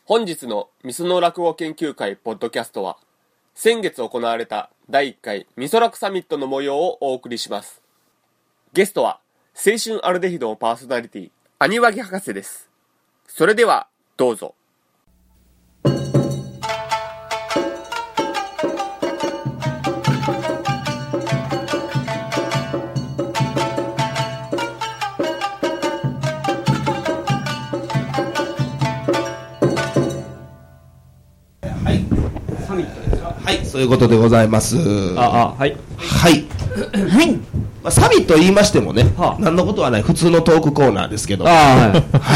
本日のみその落語研究会ポッドキャストは、先月行われた第1回みそらくサミットの模様をお送りします。ゲストは、青春アルデヒドのパーソナリティ、アニワギ博士です。それでは、どうぞ。 はい、そういうことでございます。 はい。 はい。はい。サミット言いましてもね、何のことはない普通のトークコーナーですけど。 はい。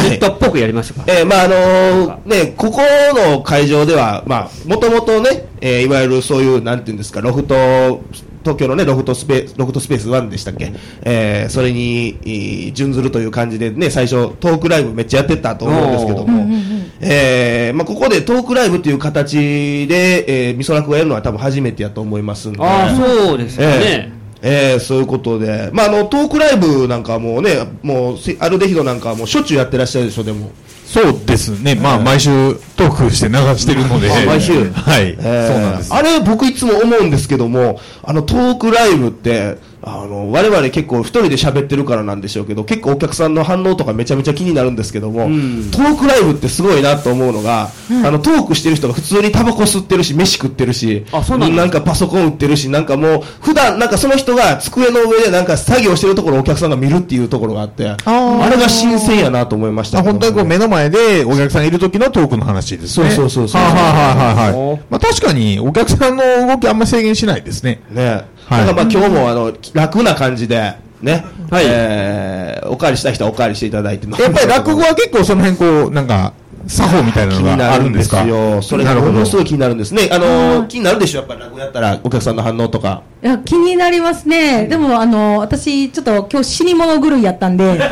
ネットっぽくやりましたか。 ね、ここの会場では、もともとね、いわゆるそういう、なんていうんですか、ロフト、東京のね、ロフトスペース1でしたっけ、それに、準ずるという感じでね、最初、トークライブめっちゃやってたと思うんですけども、ここでトークライブという形で、みそらくがやるのは多分初めてやと思いますんで。 そうですね。 そういうことで、トークライブなんかはもうね、もう、アルデヒドなんかはもうしょっちゅうやってらっしゃるでしょ、でも。 そうですね。毎週トークして流してるので。 毎週。 はい。そうなんです。 あれ、僕いつも思うんですけども、トークライブって、我々結構一人で喋ってるからなんでしょうけど、結構お客さんの反応とかめちゃめちゃ気になるんですけども、トークライブってすごいなと思うのが、トークしてる人が普通にタバコ吸ってるし、飯食ってるし、なんかパソコン売ってるし、なんかもう、普段なんかその人が机の上でなんか作業してるところをお客さんが見るっていうところがあって、あれが新鮮やなと思いました。 本当にこう目の前でお客さんいる時のトークの話ですね。 そう。 確かにお客さんの動きあんまり制限しないですね。 ね。なんか今日も楽な感じでね、おかわりしたい人はおかわりしていただいて、 やっぱり落語は結構その辺こうなんか作法みたいなのがあるんですか。 気になるんですよ。それがものすごい気になるんですね。気になるでしょ、やっぱり落語やったらお客さんの反応とか。 いや、気になりますね。でも私ちょっと今日死に物狂いやったんで頑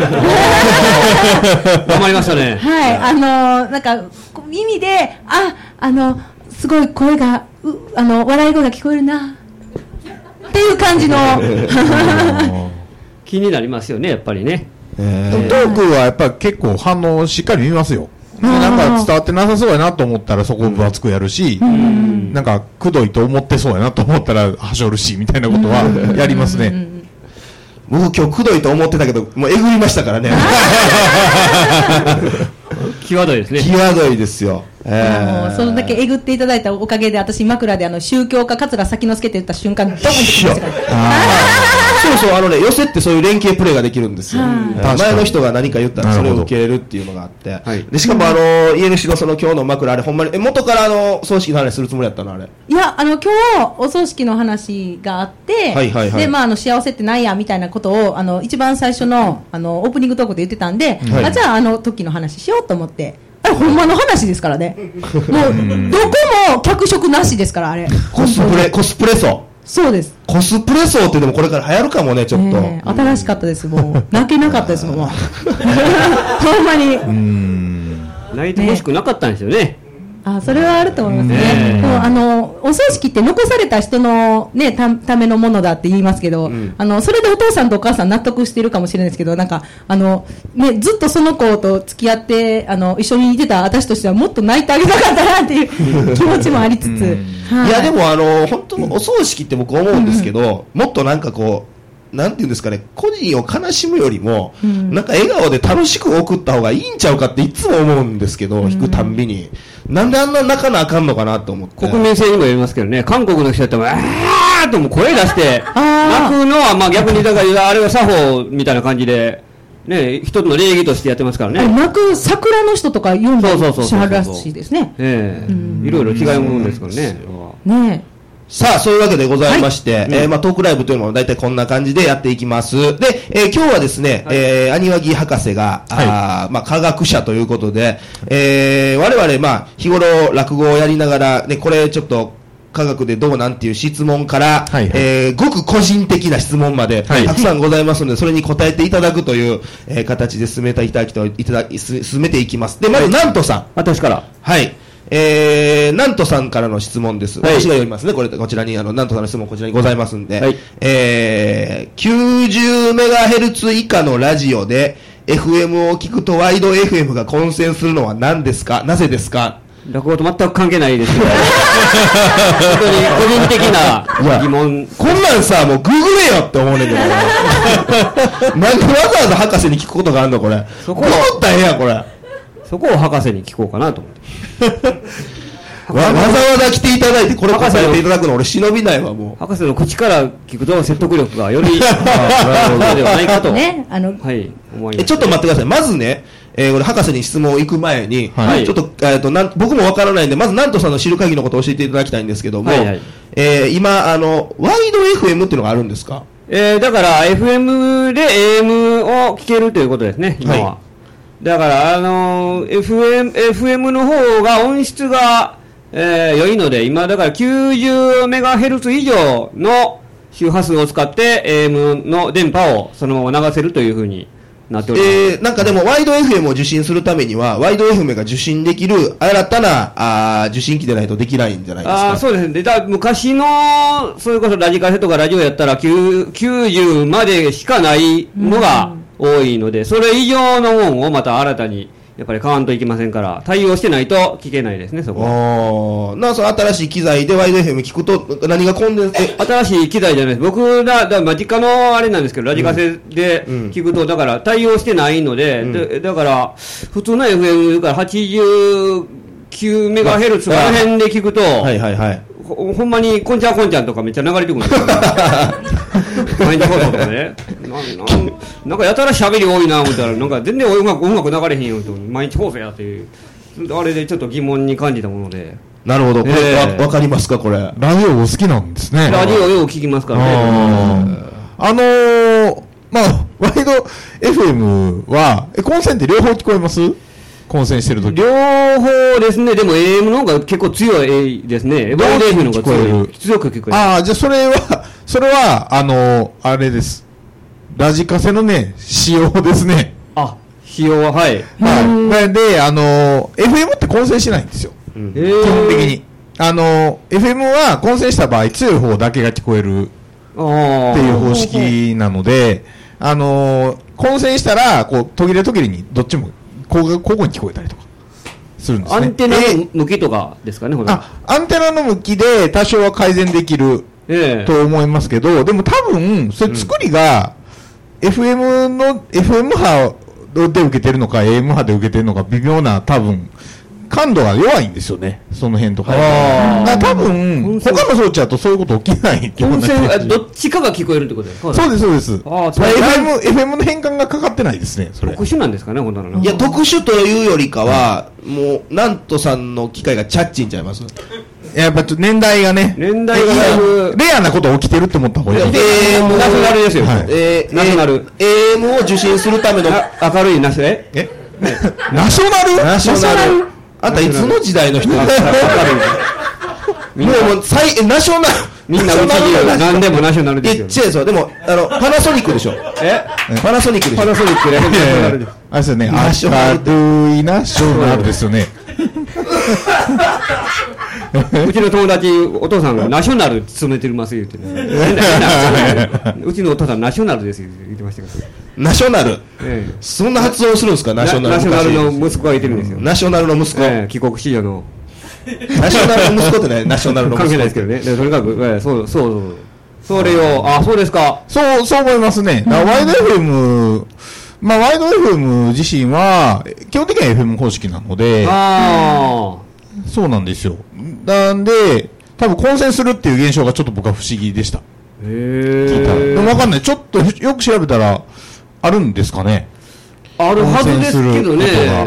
張りましたね。 はい、なんか耳ですごい声が笑い声が聞こえるなっていう感じの気になりますよね、やっぱりね。 トークはやっぱり結構反応しっかり見ますよ。なんか伝わってなさそうやなと思ったらそこを分厚くやるし、なんかくどいと思ってそうやなと思ったらはしょるしみたいなことはやりますね。 僕今日くどいと思ってたけどもうえぐりましたからね。 際どいですね。 際どいですよ。 それだけえぐっていただいたおかげで私枕で宗教家桂先之助って言った瞬間ドンってきましたからそう寄せってそういう連携プレーができるんですよ。前の人が何か言ったらそれを受け入れるっていうのがあって、でしかも家主のその今日の枕あれほんまに元から葬式の話するつもりだったのあれ。 いや今日お葬式の話があって、で幸せってなんやみたいなことを一番最初のオープニングトークで言ってたんで、じゃあ時の話しようと思って。あれほんまの話ですからね。もうどこも脚色なしですからあれ。 コスプレ層。 そうです。 コスプレ層ってでもこれから流行るかもねちょっと。 新しかったですもう泣けなかったですもん。ほんまに。 泣いてほしくなかったんですよね。 それはあると思いますね。お葬式って残された人のねためのものだって言いますけど、それでお父さんとお母さん納得しているかもしれないですけど、なんかねずっとその子と付き合って一緒にいてた私としてはもっと泣いてあげたかったなっていう気持ちもありつつ、 いやでも本当お葬式って僕思うんですけど、もっとなんかこう。なんていうんですかね、個人を悲しむよりも、なんか笑顔で楽しく送った方がいいんちゃうかっていつも思うんですけど、弾くたんびに。なんであんな泣かなあかんのかなと思って。 国民性にもよりますけどね、韓国の人だっても、とも声出して、泣くのは逆にだからあれは作法みたいな感じで、ね、一つの礼儀としてやってますからね。 泣く桜の人とか読んでらっしゃるらしいですね。 いろいろ違うものですからね。 ねえ。 さあ、そういうわけでございまして、トークライブというのも大体こんな感じでやっていきます。で、今日はですね、アニワギ博士が、科学者ということで、我々、日頃落語をやりながら、ね、これちょっと、科学でどうなんていう質問から、ごく個人的な質問まで、たくさんございますので、それに答えていただくという、形で進めていきます。で、まず、なんとさん。 私から。 はい。なんとさんからの質問です。私が読みますね。こちらに、なんとさんの質問こちらにございますんで。90MHz 以下のラジオで FM を聞くとワイド FM が混戦するのは何ですか？なぜですか？ 落語と全く関係ないですけど、本当に個人的な疑問。 こんなんさ、もうググれよって思うねんけど。なんでわざわざ博士に聞くことがあるのこれ。 そこググったらええやん、これ。 そこを博士に聞こうかなと思って。 わざわざ来ていただいて、これ答えていただくの俺忍びないわ、もう。 博士の口から聞くと説得力がより、ではないかと。 ね、 はい、思います。 ちょっと待ってください。まずね、これ博士に質問行く前に、 はい、 ちょっと、僕もわからないんで、まずなんとさんの知る限りのことを教えていただきたいんですけども、 はいはい、 今、ワイド FM っていうのがあるんですか？ だから FM で AM を聞けるということですね、今は。はい、だから、FM の方が音質が、良いので、今だから 90MHz 以上の周波数を使って AM の電波をそのまま流せるというふうになっております。 なんかでもワイド FM を受信するためには、ワイド FM が受信できる新たな受信機でないとできないんじゃないですか？ そうですね。昔の、それこそラジカセとかラジオやったら90までしかないのが多いので、それ以上のものをまた新たにやっぱり買わんといけませんから、対応してないと聞けないですね、そこは。 その新しい機材でワイド FM 聞くと何が混んで新しい機材じゃないです。僕ら、実家のあれなんですけど、ラジカセで聞くと、だから対応してないので、だから、普通の FM から89メガヘルツこの辺で聞くと、 はいはいはい。 ほんまにこんちゃんこんちゃんとかめっちゃ流れてくるんですよ。毎日放送とかね。なんかやたら喋り多いな思ったら、なんか全然音楽流れへんよと、毎日放送やっていう、あれでちょっと疑問に感じたもので。 なるほど。これわかりますか、これ。 ラジオお好きなんですね。 ラジオよく聞きますからね。 ワイド FM は、混戦って両方聞こえます？混戦してるとき。 両方ですね。でも AM の方が結構強いですね。ワイド FM の方が強く聞こえる。 じゃあそれは、あれです。ラジカセのね、仕様ですね。 仕様は、はい。 はい。で、FM って混戦しないんですよ。基本的に。FM は混戦した場合、強い方だけが聞こえるっていう方式なので、混戦したら、こう、途切れにどっちも、ここに聞こえたりとかするんですね。 アンテナの向きとかですかね、 アンテナの向きで多少は改善できると思いますけど、でも多分、それ作りが、FM 波で受けてるのか、AM 波で受けてるのか、微妙な、多分、感度が弱いんですよね、その辺とか。多分、他の装置だとそういうこと起きないってことです。どっちかが聞こえるってことですか？ そうです、そうです。FM の変換がかかってないですね、それ。 特殊なんですかね、本当いや、特殊というよりかは、もう、なんとさんの機械がチャッチンちゃいます？ やっぱ年代がね、レアなこと起きてるって思った方がいい。 ナショナルですよ。ナショナル。 AM を受信するための明るいナショナル。 ナショナルあんたいつの時代の人ですか？もうナショナル。 みんなうちに何でもナショナルですよ。 違うそう。でも、パナソニックでしょ。パナソニックでしょ。 パナソニックで。 あれですよね。明るいナショナルですよね。 うちの友達、お父さんがナショナル勤めてます言ってね。うちのお父さんナショナルです言ってましたけど。 ナショナル、そんな発音するんですか？ナショナル。 ナショナルの息子がいてるんですよ。 ナショナルの息子。 帰国子女の。 ナショナルの息子ってね、ナショナルの息子。 関係ないですけどね。とにかく、それを、そうですか。 そう思いますね。ワイド FM、ワイド FM 自身は、基本的には FM 方式なので、そうなんですよ。なんで、多分混戦するっていう現象がちょっと僕は不思議でした。聞いたら。でもわかんない。ちょっとよく調べたら、あるんですかね。 あるはずですけどね。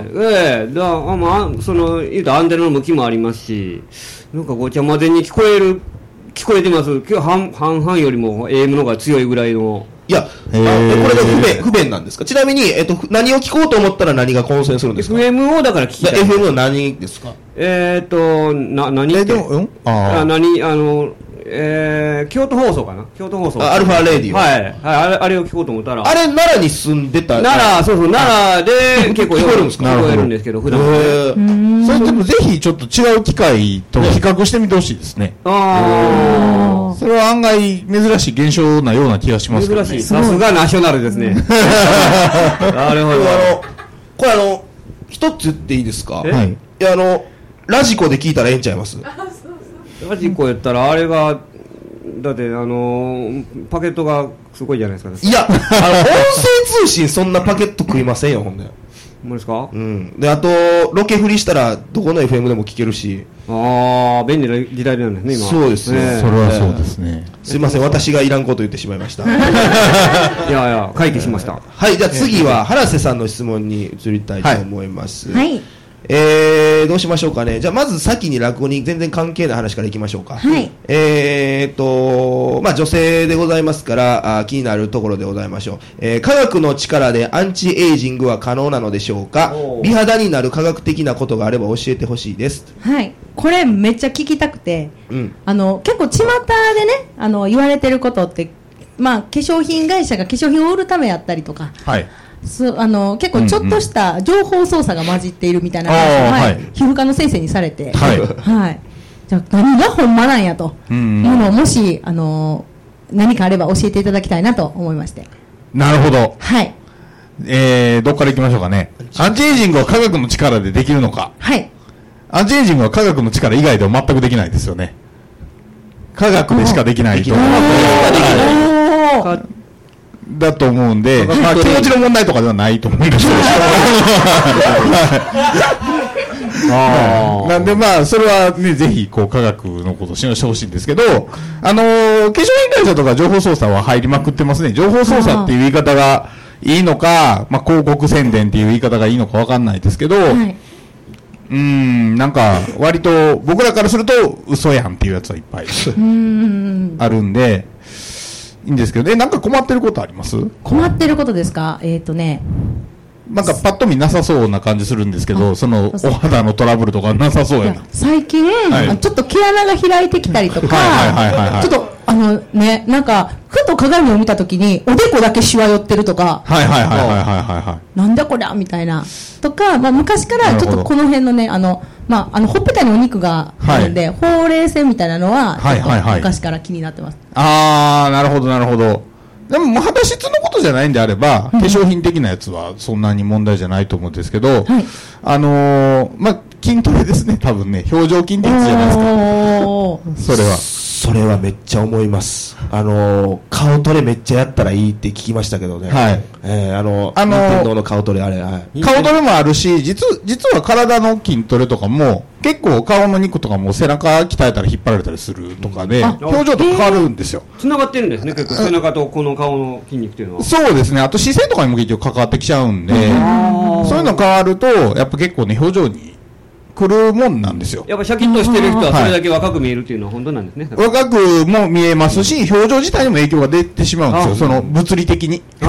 言うとアンテナの向きもありますし、なんかごちゃ混ぜに聞こえてます。半々よりも AM の方が強いぐらいの。 いや、これが不便なんですか？ちなみに、何を聞こうと思ったら何が混戦するんですか？ FM をだから聞きたい。 FM の何ですか？ 何って京都放送かな？京都放送。 アルファレディオ。 はい。あれを聞こうと思ったら。 あれ、奈良に住んでた。 奈良で結構聞こえるんですけど、普段は。 それでもぜひちょっと違う機械と比較してみてほしいですね。それは案外珍しい現象なような気がしますけどね。 珍しい。さすがナショナルですね。 なるほど。これ一つ言っていいですか？ はい。 いや、 ラジコで聞いたらええんちゃいます？ ラジコやったらあれがだってパケットがすごいじゃないですか。 いや、音声通信そんなパケット食いませんよ、ほんで。 ほんまですか？ うん。で、あと、ロケ振りしたら、どこの FM でも聞けるし。 ああ、便利な時代なんですね、今。 そうですね。 それはそうですね。 すいません、私がいらんこと言ってしまいました。 いやいや、回帰しました。 はい、じゃあ次は、原瀬さんの質問に移りたいと思います。 はい。 どうしましょうかね。じゃあまず先に落語に全然関係ない話からいきましょうか。 はい。 まあ女性でございますから気になるところでございましょう。科学の力でアンチエイジングは可能なのでしょうか。美肌になる科学的なことがあれば教えてほしいです。 はい。これめっちゃ聞きたくて、 うん、 結構巷でね、言われてることって、まあ化粧品会社が化粧品を売るためやったりとか。 はい。 結構ちょっとした情報操作が混じっているみたいな話を、はい、皮膚科の先生にされて、 はい、 はい、じゃあ何がほんまなんやというのをもし何かあれば教えていただきたいなと思いまして。 なるほど。 はい。 どっから行きましょうかね。アンチエイジングは科学の力でできるのか。 はい。 アンチエイジングは科学の力以外では全くできないですよね。科学でしかできないと思うので。だと思うんで、まあ、気持ちの問題とかではないと思うんですけどなんでまあそれはねぜひこう科学のことを信用してほしいんですけど、化粧品会社とか情報操作は入りまくってますね。情報操作っていう言い方がいいのか、まあ、広告宣伝っていう言い方がいいのかわかんないですけど、はい、なんか割と僕らからすると嘘やんっていうやつはいっぱいあるんでいいんですけど、なんか困ってることあります？ 困ってることですか？ なんかパッと見なさそうな感じするんですけど、そのお肌のトラブルとかなさそうやな。 最近、はい、ちょっと毛穴が開いてきたりとか、ちょっとなんかふと鏡を見たときにおでこだけしわ寄ってるとか、なんだこりゃみたいなとか、まあ昔からちょっとこの辺のねまあほっぺたにお肉があるんで、ほうれい線みたいなのは昔から気になってます。 ああ、なるほどなるほど。でも肌質のことじゃないんであれば、化粧品的なやつはそんなに問題じゃないと思うんですけど、はい、まあ筋トレですね、多分ね、表情筋ってやつじゃないですか。 それはめっちゃ思います。顔トレめっちゃやったらいいって聞きましたけどね。はい。任天堂の顔トレあれ、はい。 顔トレもあるし、実は体の筋トレとかも、結構顔の肉とかも背中鍛えたら引っ張られたりするとかで、表情とか変わるんですよ。 繋がってるんですね、結構背中とこの顔の筋肉っていうのは。 そうですね。あと姿勢とかにも結局関わってきちゃうんで、そういうの変わると、やっぱ結構ね、表情に、来るもんなんですよ。 やっぱシャキッとしてる人はそれだけ若く見えるっていうのは本当なんですね。 若くも見えますし、表情自体にも影響が出てしまうんですよ。その物理的に。そう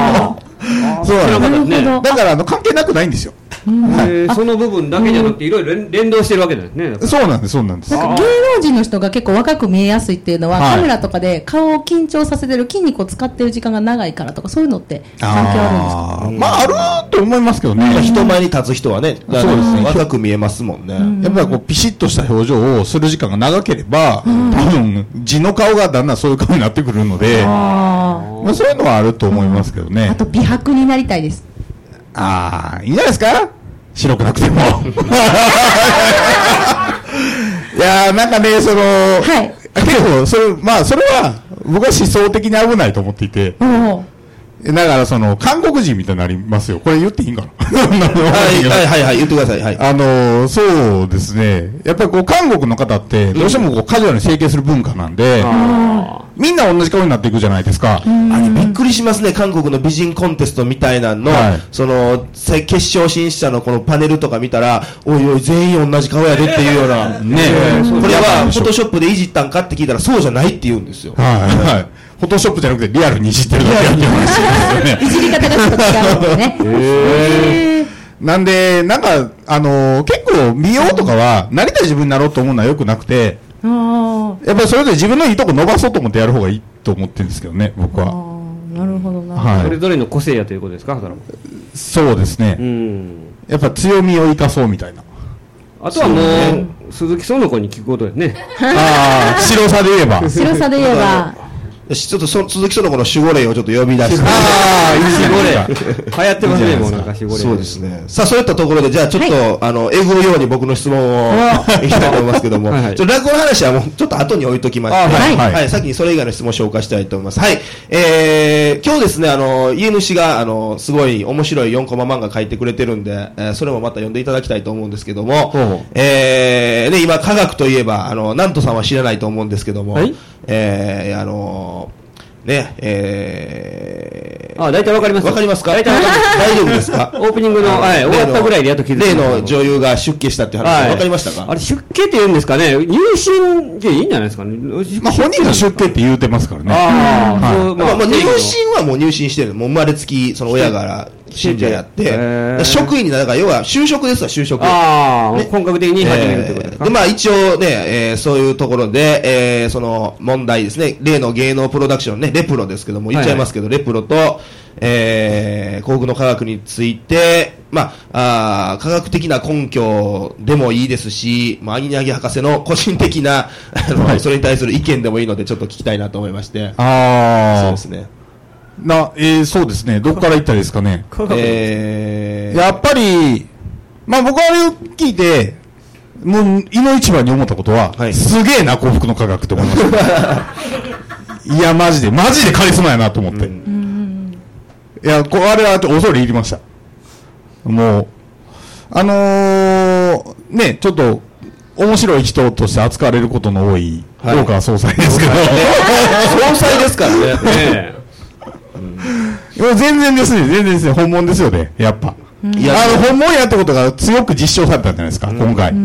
なんですね。だから関係なくないんですよ。 その部分だけじゃなくていろいろ連動してるわけですね。 そうなんです、そうなんです。 なんか芸能人の人が結構若く見えやすいっていうのは、カメラとかで顔を緊張させてる筋肉を使ってる時間が長いからとか、そういうのって関係あるんですか？ まああると思いますけどね。 人前に立つ人はね、そうですね、若く見えますもんね。 やっぱりこうピシッとした表情をする時間が長ければ、多分地の顔がだんだんそういう顔になってくるので、まあそういうのはあると思いますけどね。 あと美白になりたいです。 ああ、いいんじゃないですか？白くなくても。いやー、なんかね、はい、結構、まあ、それは、僕は思想的に危ないと思っていて、だから韓国人みたいになりますよ。これ言っていいんかな？ はい、言ってください。はい。 そうですね。やっぱりこう、韓国の方って、どうしてもこう、カジュアルに整形する文化なんで、みんな同じ顔になっていくじゃないですか。 あれびっくりしますね。韓国の美人コンテストみたいなの、決勝進出者のこのパネルとか見たら、おいおい全員同じ顔やでっていうような。ね。これはフォトショップでいじったんかって聞いたら、そうじゃないって言うんですよ。 はい。フォトショップじゃなくてリアルにいじってるだけやってますよね。 いじり方がちょっと違うんでね。なんで、なんか、結構美容とかは、なりたい自分になろうと思うのは良くなくて、やっぱりそれで自分のいいとこ伸ばそうと思ってやる方がいいと思ってるんですけどね、僕は。 なるほどな。 はい。それぞれの個性やということですか？ そうですね。やっぱ強みを生かそうみたいな。 あとはもう、鈴木園子に聞くことですね。 ああ、白さで言えば。 白さで言えば。 ちょっと鈴木その子の守護霊をちょっと呼び出して。 ああ、守護霊。流行ってますね、もうなんか守護霊。 そうですね。さあ、そういったところで、じゃあちょっと、えぐるように僕の質問をいきたいと思いますけども、落語の話はもうちょっと後に置いときまして、はい。先にそれ以外の質問を紹介したいと思います。はい。今日ですね、家主が、すごい面白い4コマ漫画書いてくれてるんで、それもまた読んでいただきたいと思うんですけども、ね、今、科学といえば、なんとさんは知らないと思うんですけども、ね、 大体わかります。 わかりますか？ 大体わかります。 大丈夫ですか？ オープニングの、終わったぐらいでやっと気づいた。 例の女優が出家したって話、わかりましたか？ あれ、出家って言うんですかね？入信でいいんじゃないですかね？ まあ、本人が出家って言うてますからね。 入信はもう入信してる。もう生まれつき、その親から信者やって、職員になるから、要は就職ですわ、就職。 本格的に始めるってことですか？ で、まあ一応ね、そういうところで、その問題ですね、例の芸能プロダクションね、レプロですけども、言っちゃいますけど、レプロと、幸福の科学について、まあ、科学的な根拠でもいいですし、まあ、アニナギ博士の個人的な、それに対する意見でもいいので、ちょっと聞きたいなと思いまして。そうですね。 そうですね。どこから言ったらいいですかね。やっぱり、まあ僕はあれを聞いて、もう、いの一番に思ったことは、すげえな、幸福の科学って思いました。いや、マジでカリスマやなと思って。いや、あれは恐れ入りました。もう、ね、ちょっと、面白い人として扱われることの多い、大川総裁ですけど。 総裁ですからね。 全然ですね、本物ですよね、やっぱ。本物やってことが強く実証されたんじゃないですか、今回。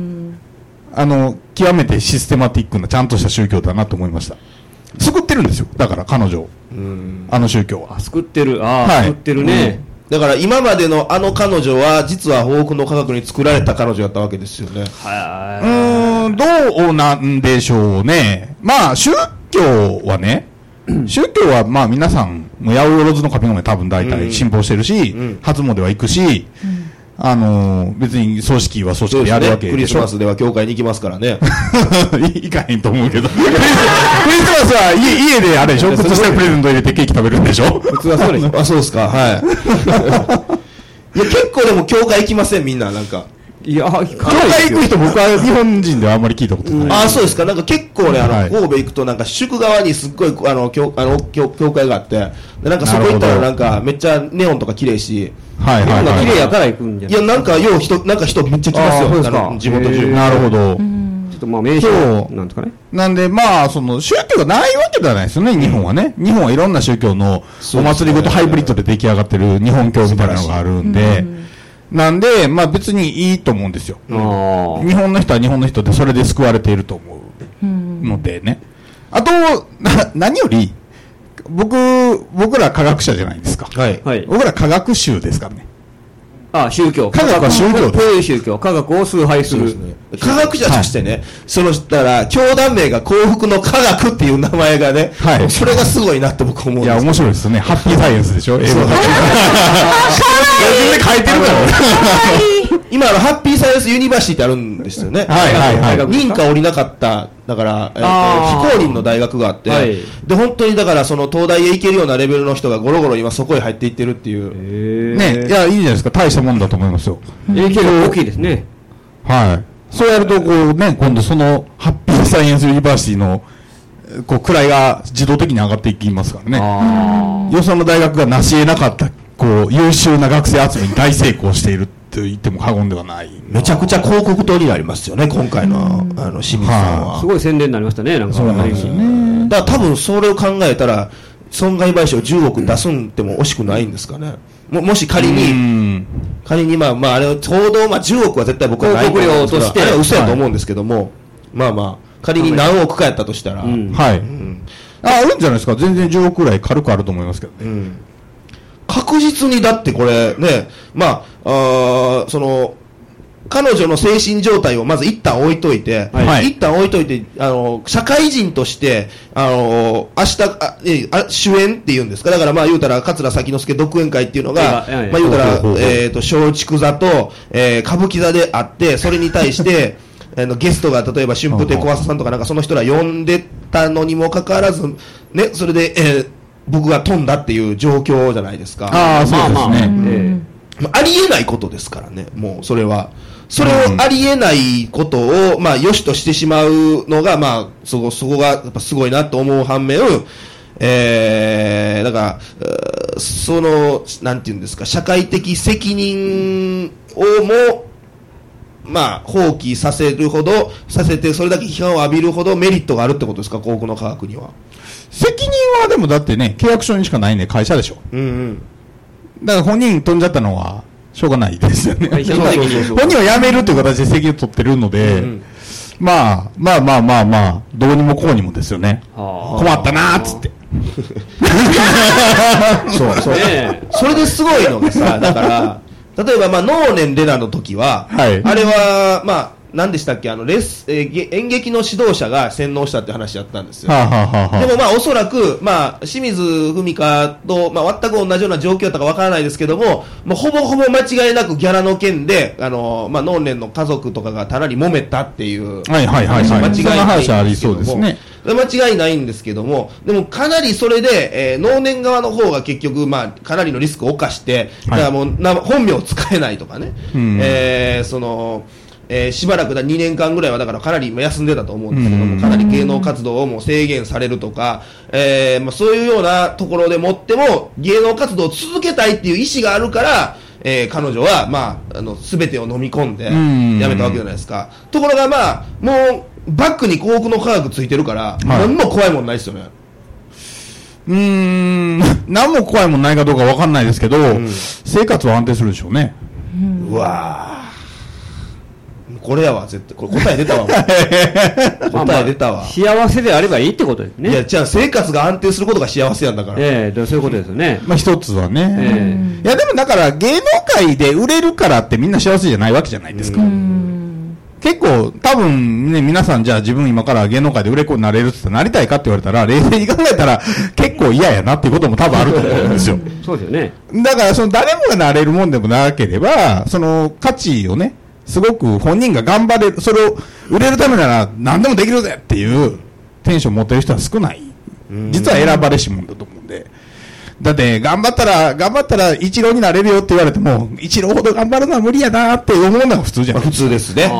極めてシステマティックな、ちゃんとした宗教だなと思いました。救ってるんですよ、だから彼女を。宗教は。 救ってる、救ってるね。 だから今までの彼女は、実は幸福の科学に作られた彼女だったわけですよね。 どうなんでしょうね。まあ、宗教はね、まあ皆さん、八百万の神々多分大体信奉してるし、初詣は行くし、別に組織は組織でやるわけでしょ。 クリスマスでは教会に行きますからね。 行かへんと思うけど。クリスマスは家であれでしょ？靴下にプレゼント入れてケーキ食べるんでしょ？ 普通はそうでしょ。 そうですか、はい。いや、結構でも教会行きません、みんな、なんか。 いや、 教会行く人僕は日本人ではあんまり聞いたことない。 そうですか。なんか結構ね、神戸行くとなんか宿側にすっごい、教会があって、でなんかそこ行ったらなんかめっちゃネオンとか綺麗し、 綺麗やから行くんじゃない？ いや、なんかなんか人めっちゃ来ますよ。地元中。 なるほど。 ちょっとまあ名称なんですかね。 なんでまあ、その宗教がないわけではないですよね、日本はね。日本はいろんな宗教のお祭りごとハイブリッドで出来上がってる日本教みたいなのがあるんで、なんで、まあ別にいいと思うんですよ。日本の人は日本の人でそれで救われていると思うのでね。あと、何より、僕ら科学者じゃないですか。僕ら科学宗ですからね。 宗教。 科学は宗教です。 こういう宗教。科学を崇拝する。 科学者としてね、だから、教団名が幸福の科学っていう名前がね、それがすごいなって僕思うんです。 いや、面白いですね。ハッピーサイエンスでしょ？英語で。自分で書いてるから。 今、ハッピーサイエンスユニバーシティってあるんですよね。認可下りなかった、だから、非公認の大学があって、で、本当にだから、その東大へ行けるようなレベルの人がゴロゴロ今そこへ入っていってるっていう。 ね、いや、いいじゃないですか。大したもんだと思いますよ。 影響が大きいですね。 そうやると、こうね、今度その、ハッピーサイエンスユニバーシティの、こう、位が自動的に上がっていきますからね。よその大学が成し得なかった、こう、優秀な学生集めに大成功していると言っても過言ではない。 めちゃくちゃ広告塔になりますよね、今回の、清水さんは。 すごい宣伝になりましたね、なんか。 そうなんですよね。だから多分それを考えたら、損害賠償10億出すんっても惜しくないんですかね。もし仮に、まあ、あれ、ちょうど、まあ、10億は絶対僕はないと思うんですけど、あれは嘘やと思うんですけども、まあまあ、仮に何億かやったとしたら、あるんじゃないですか。全然10億くらい軽くあると思いますけどね。 確実にだってこれね、まあ、その、彼女の精神状態をまず一旦置いといて、社会人として、明日、主演っていうんですか、だからまあ言うたら、桂先之助独演会っていうのが、まあ言うたら、松竹座と、歌舞伎座であって、それに対して、ゲストが例えば春風亭小朝さんとかなんかその人ら呼んでったのにもかかわらず、ね、それで、僕が飛んだっていう状況じゃないですか。 ああ、そうですね。 ありえないことですからね、もうそれは。それをありえないことを、まあ、良しとしてしまうのが、まあ、そこがやっぱすごいなと思う反面、だから、なんていうんですか、社会的責任をも、まあ、放棄させて、それだけ批判を浴びるほどメリットがあるってことですか、航空の科学には。 責任はでもだってね、契約書にしかないね、会社でしょ。だから本人飛んじゃったのは、しょうがないですよね。本人は辞めるという形で責任を取ってるので、まあ、どうにもこうにもですよね。困ったなーっつって。 そう。それですごいのがさ、だから、例えば、まあ、能年レナの時は、あれは、まあ、何でしたっけ、演劇の指導者が洗脳したって話やったんですよ。でもまあおそらく、まあ、清水文香と、まあ、全く同じような状況だったかわからないですけども、もうほぼほぼ間違いなくギャラの件で、まあ、能年の家族とかがかなり揉めたっていう。間違いないんですけども。間違いないんですけども、でもかなりそれで、能年側の方が結局、まあ、かなりのリスクを冒して、だからもう本名を使えないとかね、しばらく2年間ぐらいはだからかなり休んでたと思うんですけども、かなり芸能活動をもう制限されるとか、まあ、そういうようなところでもっても芸能活動を続けたいっていう意思があるから、彼女は、まあ、全てを飲み込んでやめたわけじゃないですか。ところがまあもうバックに航空の科学ついてるから、何も怖いもんないですよね。 何も怖いもんないかどうかわかんないですけど、生活は安定するでしょうね。 うわー、これやわ、絶対。これ答え出たわ。答え出たわ。 幸せであればいいってことですね。 いや、じゃあ生活が安定することが幸せなんだから。 そういうことですよね。 まあ一つはね。いや、でもだから芸能界で売れるからってみんな幸せじゃないわけじゃないですか。結構、多分ね、皆さんじゃあ自分今から芸能界で売れっ子になれるってなりたいかって言われたら、冷静に考えたら結構嫌やなっていうことも多分あると思うんですよ。 そうですよね。 だから、誰もがなれるもんでもなければ、その価値をね、すごく本人が頑張れる、それを売れるためなら何でもできるぜっていうテンション持ってる人は少ない。実は選ばれしもんだと思うんで。だって頑張ったら一郎になれるよって言われても、一郎ほど頑張るのは無理やなって思うのが普通じゃないですか。 普通ですね。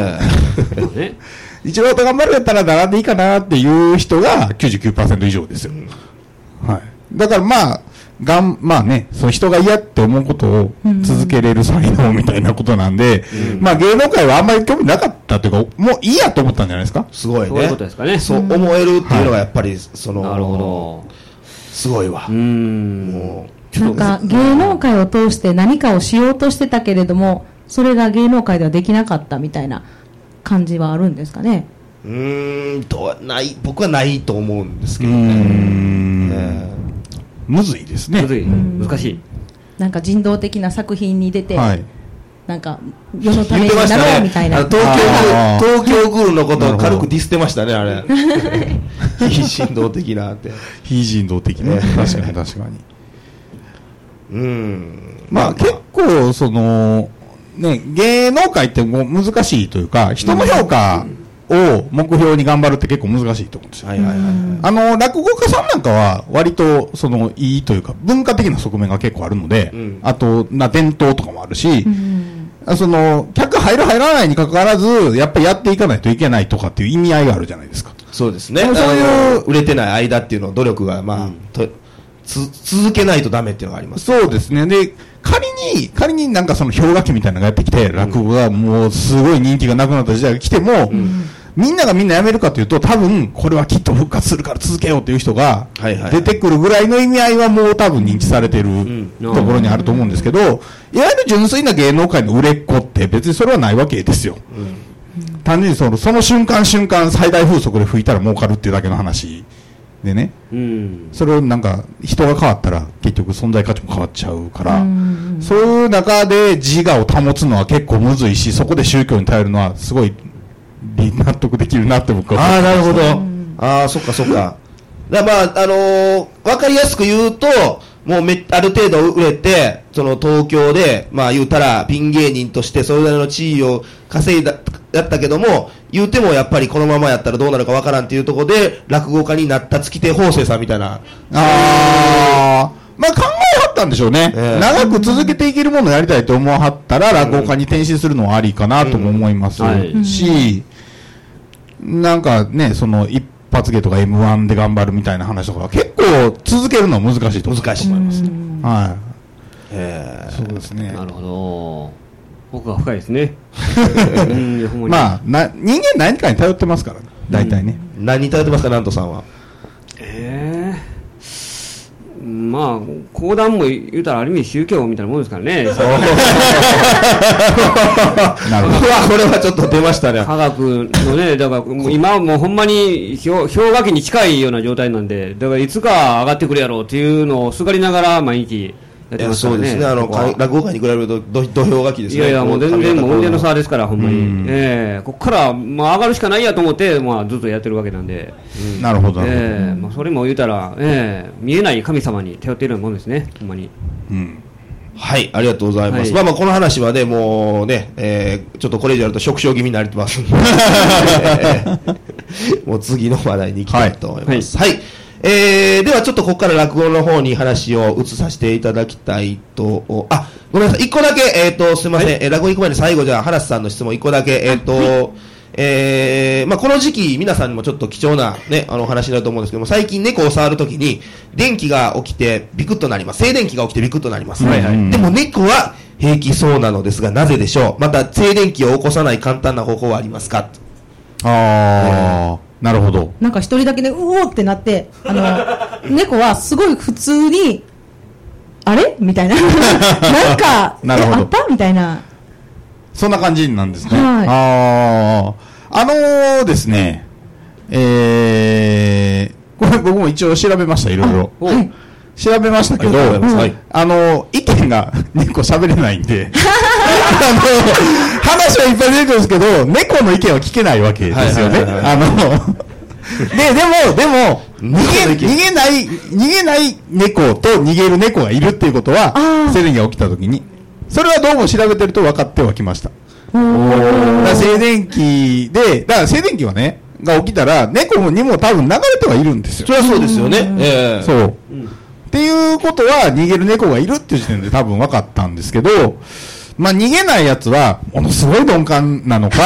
一郎ほど頑張るやったら並んでいいかなっていう人が 99% 以上ですよ。だからまあね、その人が嫌って思うことを続けれる才能みたいなことなんで、まあ芸能界はあんまり興味なかったというか、もういいやと思ったんじゃないですか。 すごいね。 そういうことですかね。 そう思えるっていうのがやっぱり、なるほど。 すごいわ。 もうなんか芸能界を通して何かをしようとしてたけれども、それが芸能界ではできなかったみたいな感じはあるんですかね。 僕はないと思うんですけどね。 むずいですね。 難しい。 なんか人道的な作品に出て、なんか世のためになろうみたいな。 東京グールのことを軽くディスってましたね、あれ。非人道的なって。 非人道的な。確かに。まあ結構芸能界ってもう難しいというか、人の評価を目標に頑張るって結構難しいと思うんですよ。落語家さんなんかは割といいというか文化的な側面が結構あるので、あと伝統とかもあるし、客入る入らないに関わらずやっぱりやっていかないといけないとかっていう意味合いがあるじゃないですか。 そうですね。そういう売れてない間っていうの努力が続けないとダメっていうのがあります。 そうですね。で仮になんか氷河期みたいなのがやってきて、落語がもうすごい人気がなくなった時代が来ても、みんながみんな辞めるかというと、多分これはきっと復活するから続けようという人が出てくるぐらいの意味合いはもう多分認知されてるところにあると思うんですけど、いわゆる純粋な芸能界の売れっ子って別にそれはないわけですよ。単純にその瞬間最大風速で吹いたら儲かるっていうだけの話でね、それをなんか人が変わったら結局存在価値も変わっちゃうから、そういう中で自我を保つのは結構むずいし、そこで宗教に頼るのはすごい納得できるなって僕は思いました。 なるほど。そっか。だからわかりやすく言うと、もうある程度売れて、東京で、まあ言うたらピン芸人としてそれなりの地位を稼いだ、 やったけども、言うてもやっぱりこのままやったらどうなるかわからんっていうところで、落語家になった月亭方正さんみたいな。 まあ考えはったんでしょうね。長く続けていけるものをやりたいと思わはったら、落語家に転身するのはありかなとも思いますし、なんかね、その一発芸とか M1 で頑張るみたいな話とか結構続けるのは難しいと思います。はい。そうですね。 なるほど。僕は深いですね。 まあ人間何かに頼ってますから、大体ね。 何に頼ってますか、南都さんは。 まあ講談も言うたらある意味宗教みたいなもんですからね。 なるほど。これはちょっと出ましたね。 科学のね、だからもう今はもうほんまに氷河期に近いような状態なんで、だからいつか上がってくるやろうっていうのをすがりながら毎日やってますからね。 そうですね。落語界に比べると土俵がきですね。 いやいや、もう全然もう運転の差ですから、ほんまに。ここからまあ上がるしかないやと思って、まあずっとやってるわけなんで。 なるほど。 まあそれも言うたら、見えない神様に頼っているようなもんですね、ほんまに。 はい、ありがとうございます。まあまあこの話はね、もうね、ちょっとこれ以上やると縮小気味になってますんで、もう次の話題に行きたいと思います。はい。ではちょっとここから落語の方に話を移させていただきたいと、ごめんなさい、一個だけ、すみません、落語行く前に最後じゃあ、原さんの質問一個だけ、まあこの時期皆さんにもちょっと貴重なね、お話になると思うんですけども、最近猫を触るときに、電気が起きてビクッとなります。静電気が起きてビクッとなります。でも猫は平気そうなのですが、なぜでしょう。また、静電気を起こさない簡単な方法はありますか。 なるほど。 なんか一人だけね、うおーってなって、猫はすごい普通に、あれみたいな。なんか、あったみたいな。 そんな感じなんですね。ですね、これ僕も一応調べました、いろいろ。調べましたけど、意見が猫喋れないんで、話はいっぱい出てくるんですけど、猫の意見は聞けないわけですよね。でも、逃げない猫と逃げる猫がいるっていうことは、静電気が起きたときに、それはどうも調べてると分かってはきました。静電気で、だから静電気はね、が起きたら、猫にも多分流れてはいるんですよ。 それはそうですよね。 そう。っていうことは、逃げる猫がいるっていう時点で多分分かったんですけど、まあ逃げないやつは、ものすごい鈍感なのか、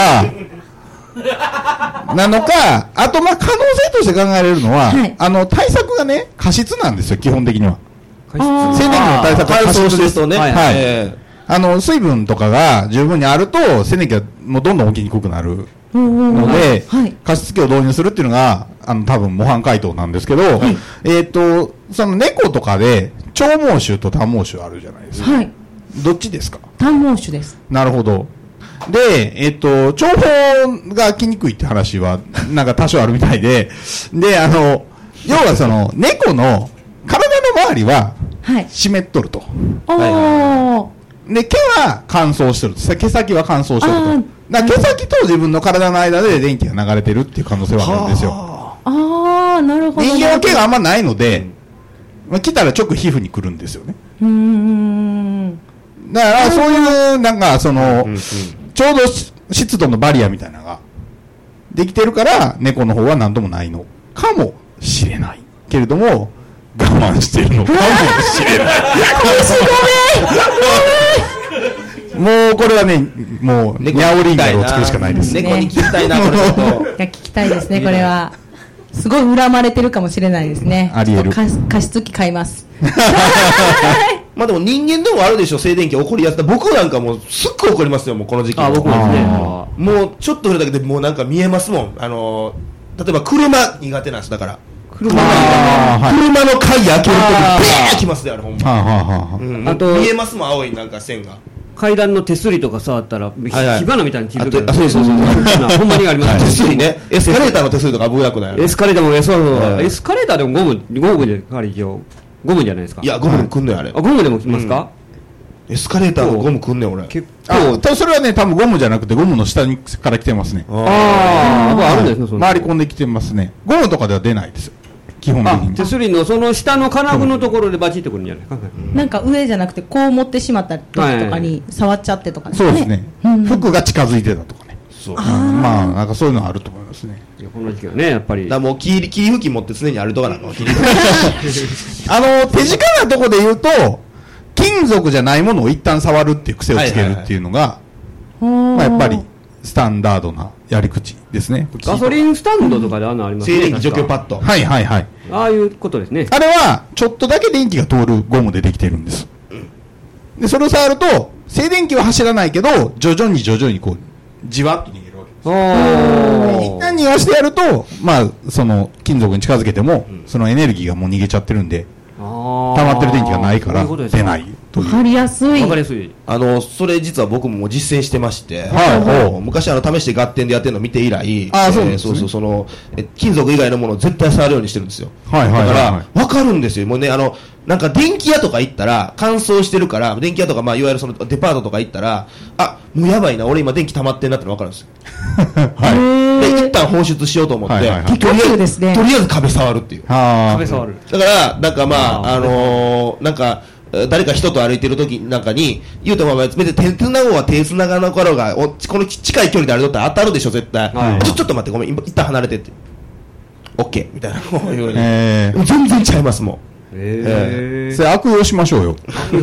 あとまあ可能性として考えられるのは、対策がね、過失なんですよ、基本的には。静電気の対策は過失ですとね。水分とかが十分にあると、静電気がもうどんどん起きにくくなるので、加湿器を導入するっていうのが、多分模範解答なんですけど、その猫とかで、長毛種と短毛種あるじゃないですか。どっちですか？ 短毛種です。 なるほど。で、長毛が来にくいって話は、なんか多少あるみたいで、で、要はその、猫の体の周りは、湿っとると。で、毛は乾燥してる。毛先は乾燥してると。だ毛先と自分の体の間で電気が流れてるっていう可能性はあるんですよ。 なるほど。 人間は毛があんまないので、来たら直皮膚に来るんですよね。だから、そういう、なんか、その、ちょうど湿度のバリアみたいなのができてるから、猫の方は何ともないのかもしれない。けれども、我慢してるのかもしれない。もうこれはね、もうニャオリンガルを作るしかないです。 猫に聞きたいな、これちょっと。 聞きたいですね、これは。すごい恨まれてるかもしれないですね。 あり得る。 加湿器買います。 まあでも人間でもあるでしょ、静電気起こりやすい。僕なんかもうすっごい起こりますよ、もうこの時期。 僕もですね。 もうちょっと触れただけでもうなんか見えますもん。例えば車苦手なんです、だから。車の鍵開けるとき、ビーッ来ますね、あれほんま。あと、見えますもん、青いなんか線が。 階段の手すりとか触ったら、火花みたいに切るとか。 そう。 ほんまにあります。 手すりね。エスカレーターの手すりとか危なくない？ エスカレーターも、そう。エスカレーターでもゴムで仮一応。ゴムじゃないですか。 いや、ゴムでも来んねん、あれ。 ゴムでも来ますか？ エスカレーターのゴム来んねん、俺。 結構。それはね、多分ゴムじゃなくて、ゴムの下から来てますね。 あるんですね、 回り込んできてますね。ゴムとかでは出ないですよ。基本的に。 手すりのその下の金具のところでバチッとくるんじゃないか。 なんか上じゃなくて、こう持ってしまった時とかに触っちゃってとかね。 そうですね。服が近づいてたとかね。 そう。 まあ、なんかそういうのあると思いますね。 いやこの時期はね、やっぱり。 だからもう霧吹き持って常にあるとかなんかも切り手近なとこで言うと、金属じゃないものを一旦触るっていう癖をつけるっていうのが、まあ、やっぱりスタンダードなやり口ですね。 ガソリンスタンドとかでありますね。 静電気除去パッド。 はいはいはい。 ああいうことですね。 あれは、ちょっとだけ電気が通るゴムでできてるんです。で、それを触ると、静電気は走らないけど、徐々にこう、じわっと逃げるわけです。一旦逃がしてやると、まあ、その、金属に近づけても、そのエネルギーがもう逃げちゃってるんで、溜まってる電気がないから出ないという。 わかりやすい。 わかりやすい。 それ実は僕も実践してまして、 はい昔試してガッテンでやってるのを見て以来、 そうですね。 金属以外のものを絶対触るようにしてるんですよ。 はいはいはい。 だから、わかるんですよ。もうね、なんか電気屋とか行ったら、乾燥してるから、電気屋とか、まあ、いわゆるそのデパートとか行ったら、もうやばいな、俺今電気溜まってんなってのわかるんですよ。で、一旦放出しようと思って、 とりあえず壁触るっていう。 壁触る。 だから、なんかまあ、なんか、誰か人と歩いてる時なんかに、言うと別に手繋ごうは手繋がなかろうが、この近い距離で歩いとったら当たるでしょ、絶対。ちょっと待って、ごめん、一旦離れてって。オッケーみたいな。全然ちゃいます、もう。 それ悪用しましょうよ。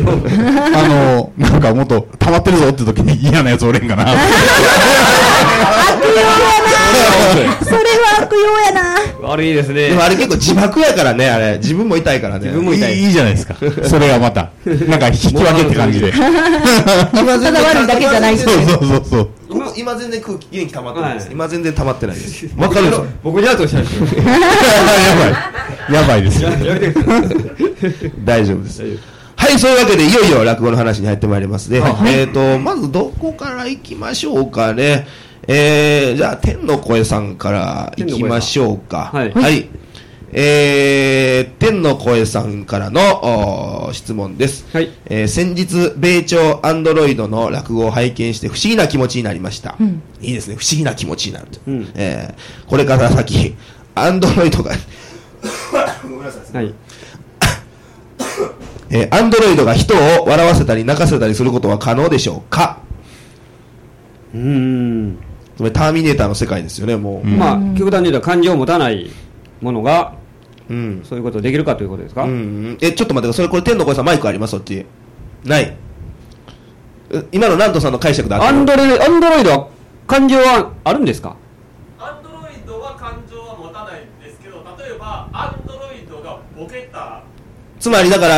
なんかもっと溜まってるぞって時に嫌なやつおれんかな。 悪用やな。それは悪用やな。 悪いですね。 でもあれ結構自爆やからね、あれ。自分も痛いからね。 自分も痛い。 いいじゃないですか。それがまた。なんか引き分けって感じで。 ただ悪いだけじゃないし。 そう。 今全然空気元気溜まってないです。今全然溜まってないです。わかるぞ。 僕にアウトしたんですよ。 やばいですよ。 大丈夫です。はい、そういうわけでいよいよ落語の話に入ってまいりますね。まずどこから行きましょうかね。じゃあ、天の声さんから行きましょうか。はい。天の声さんからの質問です。はい。先日、米朝アンドロイドの落語を拝見して不思議な気持ちになりました。いいですね、不思議な気持ちになると。これから先、アンドロイドが、ごめんなさい。はい。アンドロイドが人を笑わせたり泣かせたりすることは可能でしょうか？ターミネーターの世界ですよね、もう。 まあ、極端に言うと感情を持たないものが、そういうことできるかということですか？ ちょっと待って、これ天の声さんマイクあります？そっち。ない。今のナントさんの解釈でアンドロイドは感情はあるんですか？ アンドロイドは感情は持たないんですけど、例えばアンドロイドがボケた、 つまりだから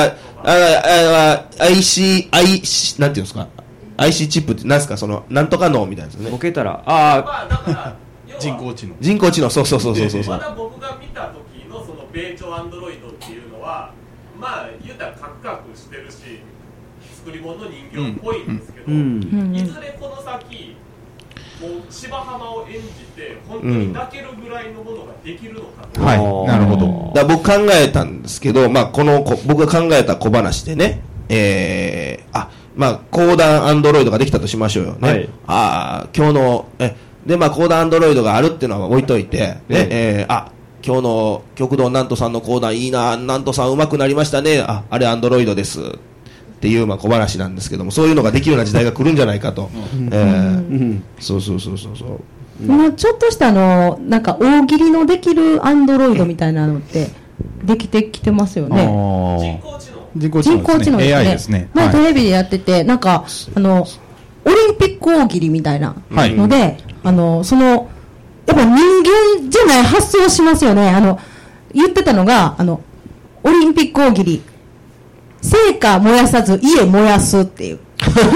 、IC、なんていうんですか、IC チップってなんですか、その、なんとか脳みたいなですね。 ボケたら、 まあだから人工知能。 人工知能、そう。 まだ僕が見た時のその米朝アンドロイドっていうのは、まあ言うたらカクカクしてるし、作り物の人形っぽいんですけど、いずれこの先、もう芝浜を演じて本当に泣けるぐらいのものができるのかと、 はい、なるほど。 だ僕考えたんですけど、まあ僕が考えた小話でね、まあ講談アンドロイドができたとしましょうよね。今日のでまあ講談アンドロイドがあるっていうのは置いといて、今日の極道なんとさんの講談いいな、なんとさん上手くなりましたね、あれアンドロイドですっていうまあ小話なんですけども、そういうのができるような時代が来るんじゃないかと。そう。 今ちょっとしたなんか大喜利のできるアンドロイドみたいなのってできてきてますよね。人工知能ですね。 AI ですね。 前テレビでやってて、なんかオリンピック大喜利みたいなので、やっぱ人間じゃない発想をしますよね。言ってたのがオリンピック大喜利、成果燃やさず家燃やすっていう。そんな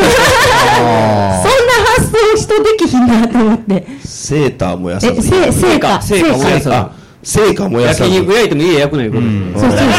発想人できひんなと思って。 セーター燃やさず。 成果燃やさず。成果燃やさず。 焼肉焼いても家焼くないことです。 わかりや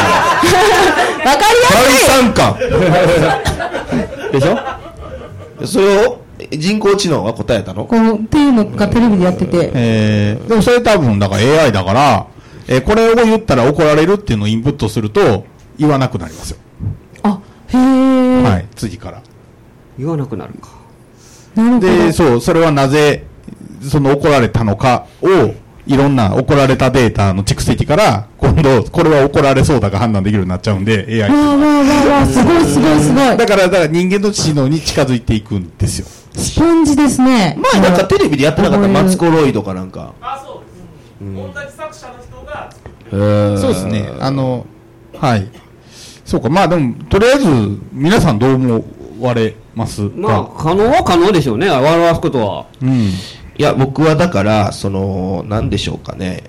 すい。 第三巻でしょ？ それを人工知能は答えたの？ っていうのがテレビでやってて。 でもそれ多分だから AI だから、これを言ったら怒られるっていうのをインプットすると言わなくなりますよ。はい、次から言わなくなるか。 なるほど。 で、それはなぜその怒られたのかをいろんな怒られたデータの蓄積から、今度、これは怒られそうだが判断できるようになっちゃうんで、AI。 すごいすごいすごい。 だから人間の知能に近づいていくんですよ。 スポンジですね。 前なんかテレビでやってなかったマツコロイドかなんか。 そうです。同じ作者の人がそうですね。はい。そうか、まあでも、とりあえず、皆さんどう思われますか？ まあ、可能は可能でしょうね、笑わすことは。 うん。いや、僕はだから、なんでしょうかね。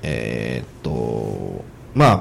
ま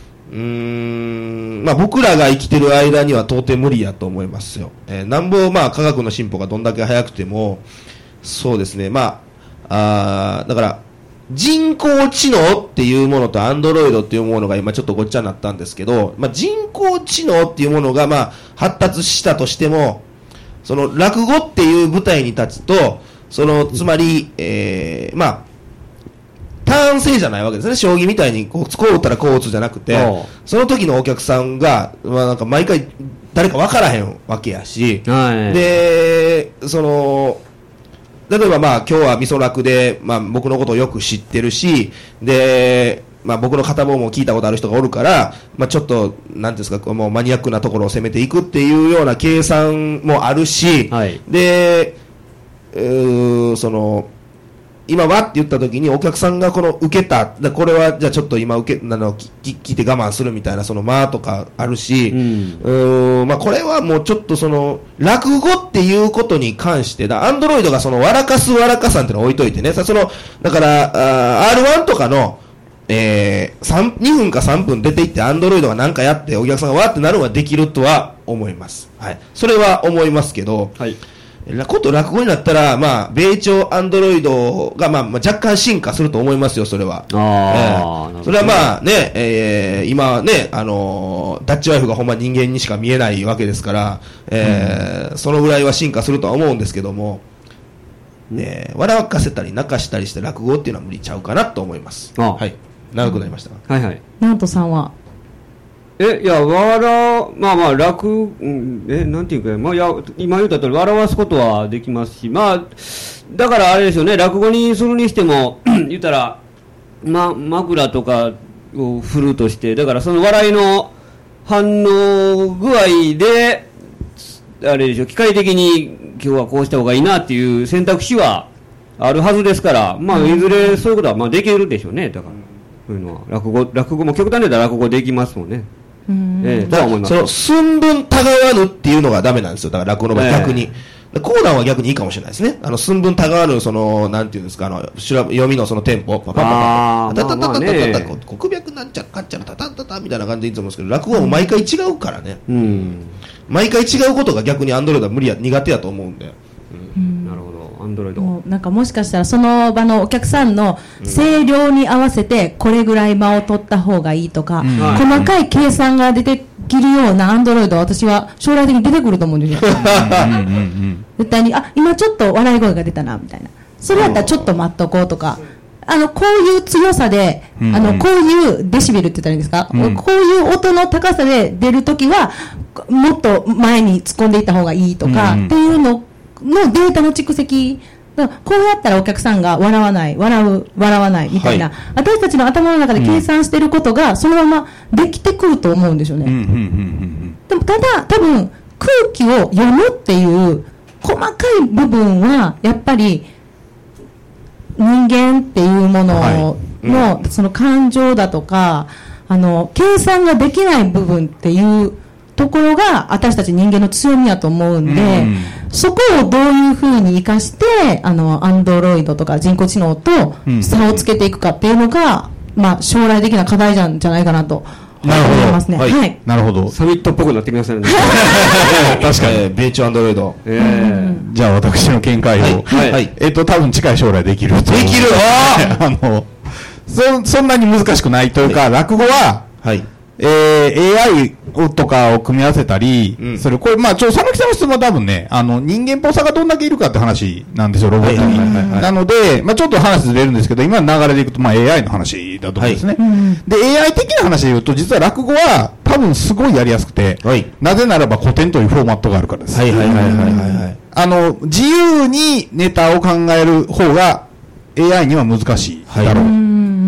あ、僕らが生きてる間には到底無理やと思いますよ。なんぼ、まあ、科学の進歩がどんだけ早くても、そうですね、まあ、だから、人工知能っていうものとアンドロイドっていうものが今ちょっとごっちゃになったんですけど、まあ、人工知能っていうものがまあ発達したとしても、その落語っていう舞台に立つと、つまり、まあ、ターン制じゃないわけですね。将棋みたいにこう打ったらこう打つじゃなくて、その時のお客さんが、まあなんか毎回誰か分からへんわけやし、で、例えばまあ今日はみそらくで、まあ僕のことをよく知ってるし、で、まあ僕の片棒も聞いたことある人がおるから、まあちょっと、なんていうんですか、もうマニアックなところを攻めていくっていうような計算もあるし、 はい、 で、今はって言った時にお客さんがこの受けた、これはじゃあちょっと今聞いて我慢するみたいな間とかあるし、まあこれはもうちょっと落語っていうことに関してアンドロイドが笑かす笑かさんっていうのを置いといてね、だから、R1 とかの、2分か3分出ていってアンドロイドが何かやってお客さんがわーってなるのができるとは思います。はい。それは思いますけど、 はい。 こと落語になったら、まあ、米朝アンドロイドが、まあ、若干進化すると思いますよ、それは。それはまあね、今ね、ダッチワイフがほんま人間にしか見えないわけですから、そのぐらいは進化するとは思うんですけども、ね、笑かせたり泣かしたりして落語っていうのは無理ちゃうかなと思います。はい。長くなりました。 はいはい。 なんとさんは、 いや、まあまあ、なんていうか、まあ、今言った通り、笑わすことはできますし、まあ、だからあれですよね、落語にするにしても、言ったら、枕とかを振るとして、だからその笑いの反応具合で、あれでしょ、機械的に今日はこうした方がいいなっていう選択肢はあるはずですから、まあ、いずれそういうことはまあできるでしょうね、だから、そういうのは。落語も極端に言ったら落語できますもんね。 だから寸分たがわぬっていうのがダメなんですよ。だから落語の場合逆に。講談は逆にいいかもしれないですね。寸分たがわぬ、なんていうんですか、読みのテンポ、パパパパタタタタタタタ、国脈なんちゃかっちゃらタタタタみたいな感じでいつもですけど、落語も毎回違うからね。毎回違うことが逆にアンドロイドは苦手やと思うんで。 なるほど。アンドロイドなんかもしかしたらその場のお客さんの声量に合わせてこれぐらい間を取った方がいいとか、細かい計算が出てきるようなアンドロイドは私は将来的に出てくると思うんですよ。絶対に今ちょっと笑い声が出たなみたいな、それやったらちょっと待っとこうとか、こういう強さで、こういうデシベルって言ったらいいんですか、こういう音の高さで出るときはもっと前に突っ込んでいった方がいいとか、っていうののデータの蓄積、こうやったらお客さんが笑わない、笑わないみたいな、私たちの頭の中で計算していることがそのままできてくると思うんですよね。でもただ多分空気を読むっていう細かい部分はやっぱり人間っていうもののその感情だとか、計算ができない部分っていうところが私たち人間の強みやと思うんで、そこをどういうふうに生かしてアンドロイドとか人工知能と差をつけていくかっていうのが、まあ、将来的な課題じゃないかなと思いますね。はい。 なるほど。 サミットっぽくなってきましたね。 確かに米朝アンドロイド。 じゃあ私の見解を。多分近い将来できる。 できる。 そんなに難しくないというか、落語は、AI とかを組み合わせたり、これ、まあ、佐野木さんの質問は多分ね、人間っぽさがどんだけいるかって話なんですよ、ロボットに。なので、まあ、ちょっと話ずれるんですけど、今の流れでいくと、まあ、AI の話だと思うんですね。で、AI 的な話で言うと、実は落語は多分すごいやりやすくて、なぜならば古典というフォーマットがあるからです。自由にネタを考える方が AI には難しいだろう。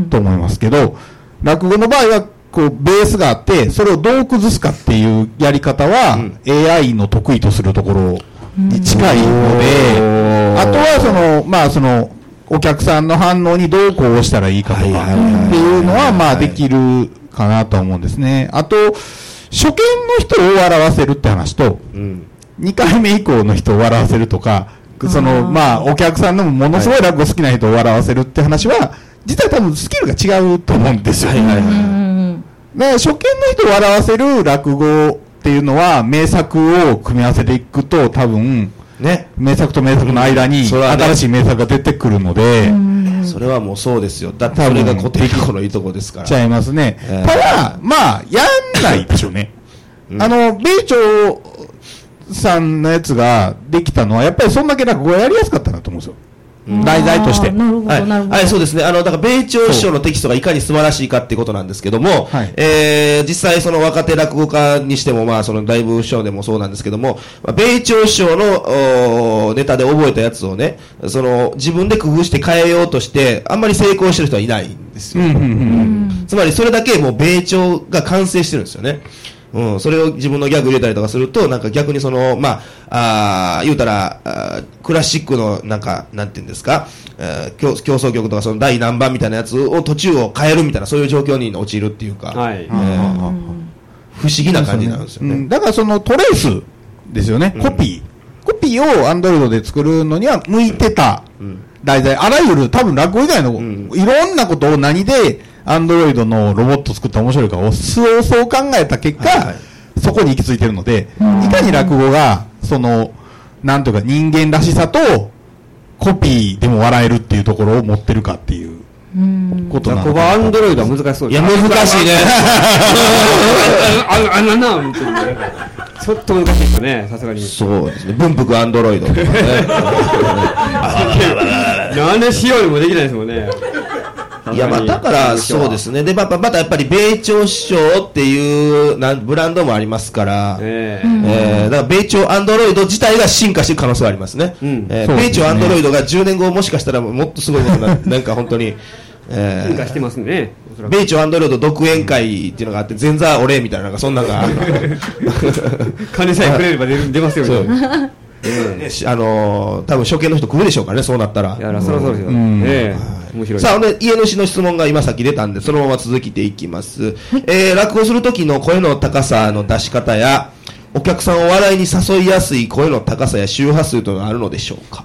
と思いますけど、落語の場合はこうベースがあって、それをどう崩すかっていうやり方は、AI の得意とするところに近いので、あとはそのお客さんの反応にどうこうしたらいいかとかっていうのはまあできるかなと思うんですね。あと初見の人を笑わせるって話と、2回目以降の人を笑わせるとか、まあお客さんのものすごい落語好きな人を笑わせるって話は実は多分スキルが違うと思うんですよ。だから初見の人を笑わせる落語っていうのは名作を組み合わせていくと多分ね、名作と名作の間に新しい名作が出てくるので、 それはもうそうですよ。だってそれが固定技巧のいいとこですから。 ちゃいますね。ただ、まあ、やんないでしょうね。米朝さんのやつができたのは、やっぱりそんだけ落語やりやすかったなと思うんですよ。題材として。 なるほど、なるほど。 はい、そうですね。だから、米朝師匠のテキストがいかに素晴らしいかっていうことなんですけども、実際その若手落語家にしても、まあ、その大部師匠でもそうなんですけども、米朝師匠のネタで覚えたやつをね、自分で工夫して変えようとして、あんまり成功してる人はいないんですよ。つまり、それだけもう米朝が完成してるんですよね。それを自分のギャグ入れたりとかすると、なんか逆にまあ、言うたら、クラシックのなんか、なんていうんですか、競争曲とかその第何番みたいなやつを途中を変えるみたいな、そういう状況に陥るっていうか、不思議な感じなんですよね。 だからトレースですよね、コピーをアンドロイドで作るのには向いてた題材、あらゆる多分落語以外のいろんなことを何で、アンドロイドのロボット作ったら面白いかをそう考えた結果、そこに行き着いてるので、いかに落語が、なんというか人間らしさと、コピーでも笑えるっていうところを持ってるかっていうことなのかな。 落語はアンドロイドは難しそうです。 いや、難しいね。 ちょっと難しいですね、さすがに。 そうですね。文福アンドロイドとかね。 何でしようにもできないですもんね。 いや、まあ、だから、そうですね。で、またやっぱり、米朝師匠っていうブランドもありますから、だから、米朝アンドロイド自体が進化していく可能性がありますね。米朝アンドロイドが10年後もしかしたらもっとすごいことになる。なんか本当に、 進化してますね。 米朝アンドロイド独演会っていうのがあって、前座お礼みたいな、なんかそんなのが。 金さえくれれば出ますよね。 多分初見の人来るでしょうからね、そうなったら。 いや、そりゃそうですよ。面白い。 さあ、家主の質問が今さっき出たんで、そのまま続けていきます。落語する時の声の高さの出し方や、お客さんを笑いに誘いやすい声の高さや周波数というのがあるのでしょうか。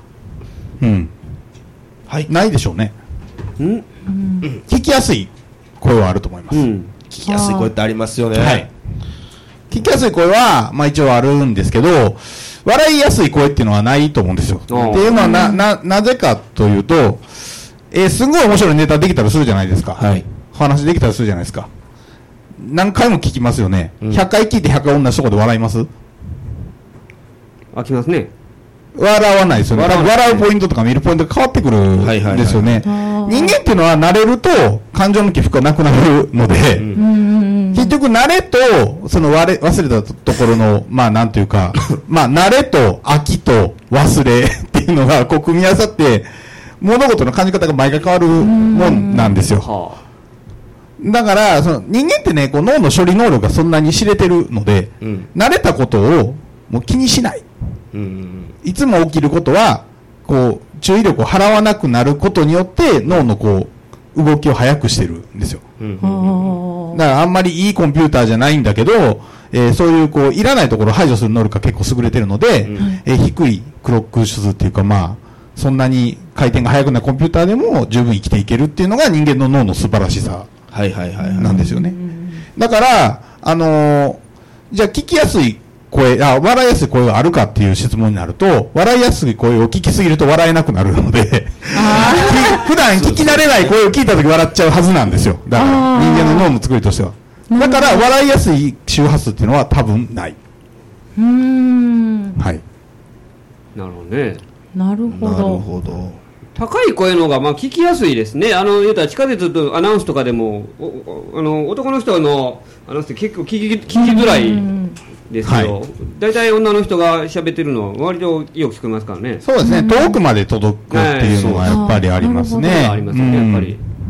はい。ないでしょうね。聞きやすい声はあると思います。 聞きやすい声ってありますよね。はい。 聞きやすい声は、まあ一応あるんですけど、笑いやすい声っていうのはないと思うんですよ。っていうのはなぜかというと、すごい面白いネタできたらするじゃないですか。はい。話できたらするじゃないですか。何回も聞きますよね。100回聞いて100回同じとこで笑います？ 飽きますね。 笑わないですよね。笑うポイントとか見るポイントが変わってくるんですよね。人間っていうのは慣れると感情の起伏がなくなるので、結局慣れと、忘れたところの、まあなんていうか、まあ慣れと飽きと忘れっていうのがこう組み合わさって、物事の感じ方が毎回変わるもんなんですよ。だから、人間ってね、こう脳の処理能力がそんなに知れてるので、慣れたことをもう気にしない。いつも起きることは、こう、注意力を払わなくなることによって、脳のこう、動きを早くしてるんですよ。だからあんまりいいコンピューターじゃないんだけど、そういうこう、いらないところを排除する能力が結構優れてるので、低いクロック数っていうかまあ、そんなに回転が速くないコンピューターでも十分生きていけるっていうのが人間の脳の素晴らしさなんですよね。だから、じゃあ聞きやすい声、笑いやすい声があるかっていう質問になると、笑いやすい声を聞きすぎると笑えなくなるので、普段聞き慣れない声を聞いたとき笑っちゃうはずなんですよ。だから人間の脳の作りとしては。だから笑いやすい周波数っていうのは多分ない。はい。 なるほどね。 なるほど。 高い声の方がまあ聞きやすいですね。言うたら地下鉄とアナウンスとかでも男の人のアナウンスって結構聞きづらいですけど、大体女の人が喋ってるの割とよく聞こえますからね。 そうですね。遠くまで届くっていうのはやっぱりありますね。 ありますね、やっぱり。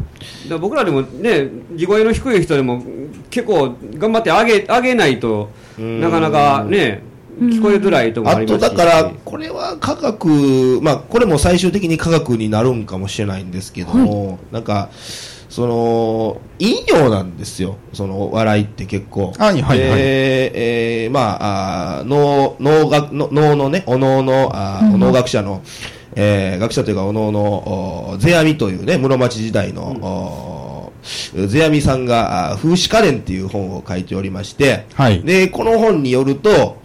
ら僕らでもね、地声の低い人でも結構頑張って上げないとなかなかね、聞こえづらいところありますし。 あとだからこれは科学、まあこれも最終的に科学になるんかもしれないんですけども、なんかその陰陽なんですよ、その笑いって結構。 はいはいはい。 まあ脳のね、お能の能楽者の、学者というかお能の世阿弥というね、室町時代の、世阿弥さんが風刺家伝っていう本を書いておりまして、 はい、 でこの本によると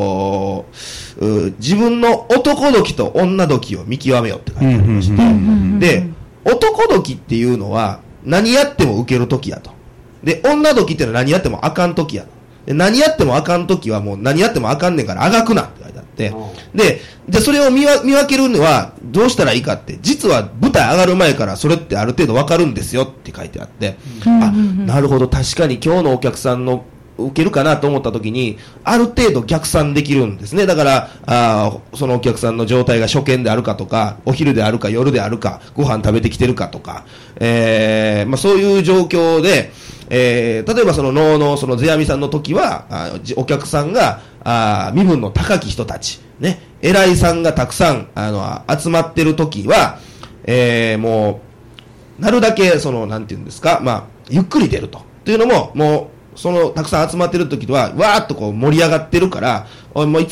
自分の男時と女時を見極めようって書いてありまして、で男時っていうのは何やっても受ける時やと。で女時っていうのは何やってもあかん時やと。で何やってもあかん時はもう何やってもあかんねんからあがくなって書いてあって、でじゃあそれを見分けるにはどうしたらいいかって、実は舞台上がる前からそれってある程度分かるんですよって書いてあって、あ、なるほど、確かに今日のお客さんの受けるかなと思った時にある程度逆算できるんですね。だからそのお客さんの状態が初見であるかとか、お昼であるか夜であるか、ご飯食べてきてるかとか、まあ、そういう状況で、例えばその能のその世阿弥さんの時はお客さんが身分の高き人たち、ね、偉いさんがたくさん集まってる時は、もうなるだけそのなんていうんですか、まあ、ゆっくり出るというのも、もうそのたくさん集まってる時はわーっとこう盛り上がってるから、おいもう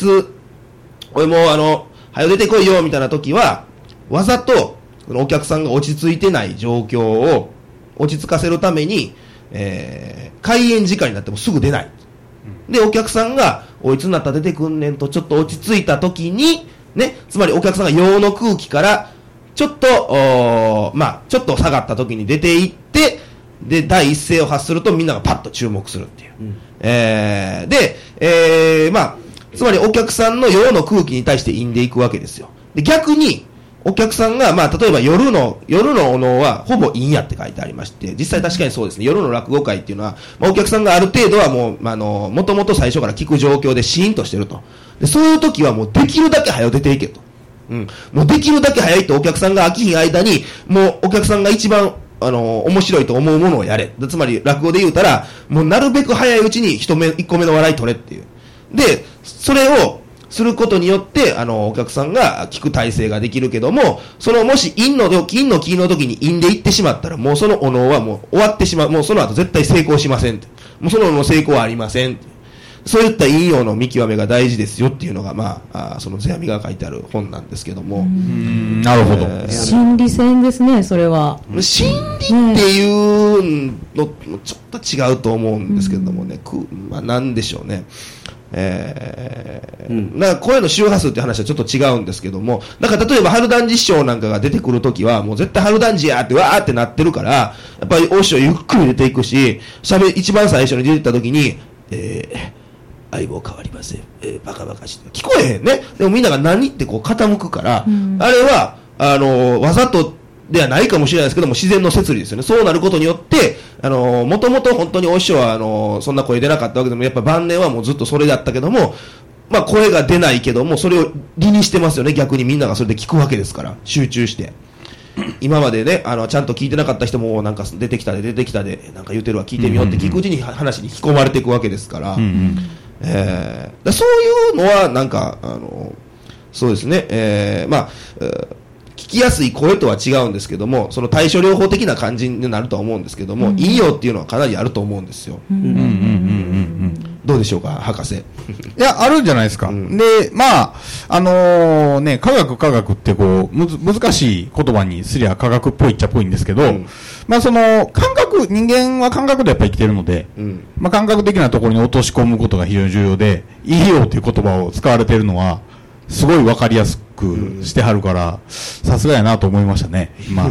早出てこいよみたいな時はわざとお客さんが落ち着いてない状況を落ち着かせるために、開演時間になってもすぐ出ない。でお客さんがおいつになったら出てくんねんとちょっと落ち着いた時にね、つまりお客さんが陽の空気からちょっとまあちょっと下がった時に出ていって、で第一声を発するとみんながパッと注目するっていう、で、まあつまりお客さんの陽の空気に対して陰でいくわけですよ。で逆にお客さんが、まあ、例えば夜のお能はほぼ陰やって書いてありまして、実際確かにそうですね、夜の落語会っていうのは、まあ、お客さんがある程度はもう、もともと最初から聞く状況でシーンとしてると。でそういう時はもうできるだけ早出ていけと。もうできるだけ早いとお客さんが飽きひん間に、もうお客さんが一番、面白いと思うものをやれ。つまり落語で言うたら、もうなるべく早いうちに一個目の笑い取れっていう。で、それを、することによってお客さんが聞く体制ができるけども、そのもし陰のキーの時に陰で行ってしまったらもうそのお能はもう終わってしまう。もうその後絶対成功しませんって。もうそのお能成功はありませんって。そういった陰陽の見極めが大事ですよっていうのが、まあ、その世阿弥が書いてある本なんですけども。 なるほど。 心理戦ですね、それは。 心理っていうのちょっと違うと思うんですけどもね、まあ、なんでしょうね。なんか声の周波数って話はちょっと違うんですけども、なんか例えば春団治師匠なんかが出てくるときはもう絶対春団治やってわーってなってるから、やっぱり大師匠ゆっくり出ていくし、一番最初に出てったときに、相棒変わりません、バカバカしい聞こえへんね。でもみんなが何ってこう傾くから、あれはわざとではないかもしれないですけども、自然の摂理ですよね。そうなることによって、もともと本当にお師匠はそんな声出なかったわけでも、やっぱ晩年はもうずっとそれだったけども、まあ声が出ないけども、それを理にしてますよね。逆にみんながそれで聞くわけですから、集中して。今までね、ちゃんと聞いてなかった人も、なんか出てきたで、なんか言うてるわ、聞いてみようって聞くうちに話に引き込まれていくわけですから、そういうのは、なんか、そうですね、まあ、聞きやすい声とは違うんですけども、その対処療法的な感じになるとは思うんですけども、陰陽っていうのはかなりあると思うんですよ。どうでしょうか、博士。 いや、あるんじゃないですか。で、まあ、ね、科学ってこう、難しい言葉にすりゃ科学っぽいっちゃっぽいんですけど、まあその、人間は感覚でやっぱり生きてるので、まあ感覚的なところに落とし込むことが非常に重要で、陰陽っていう言葉を使われているのは、すごいわかりやすくしてはるから、さすがやなと思いましたね、今。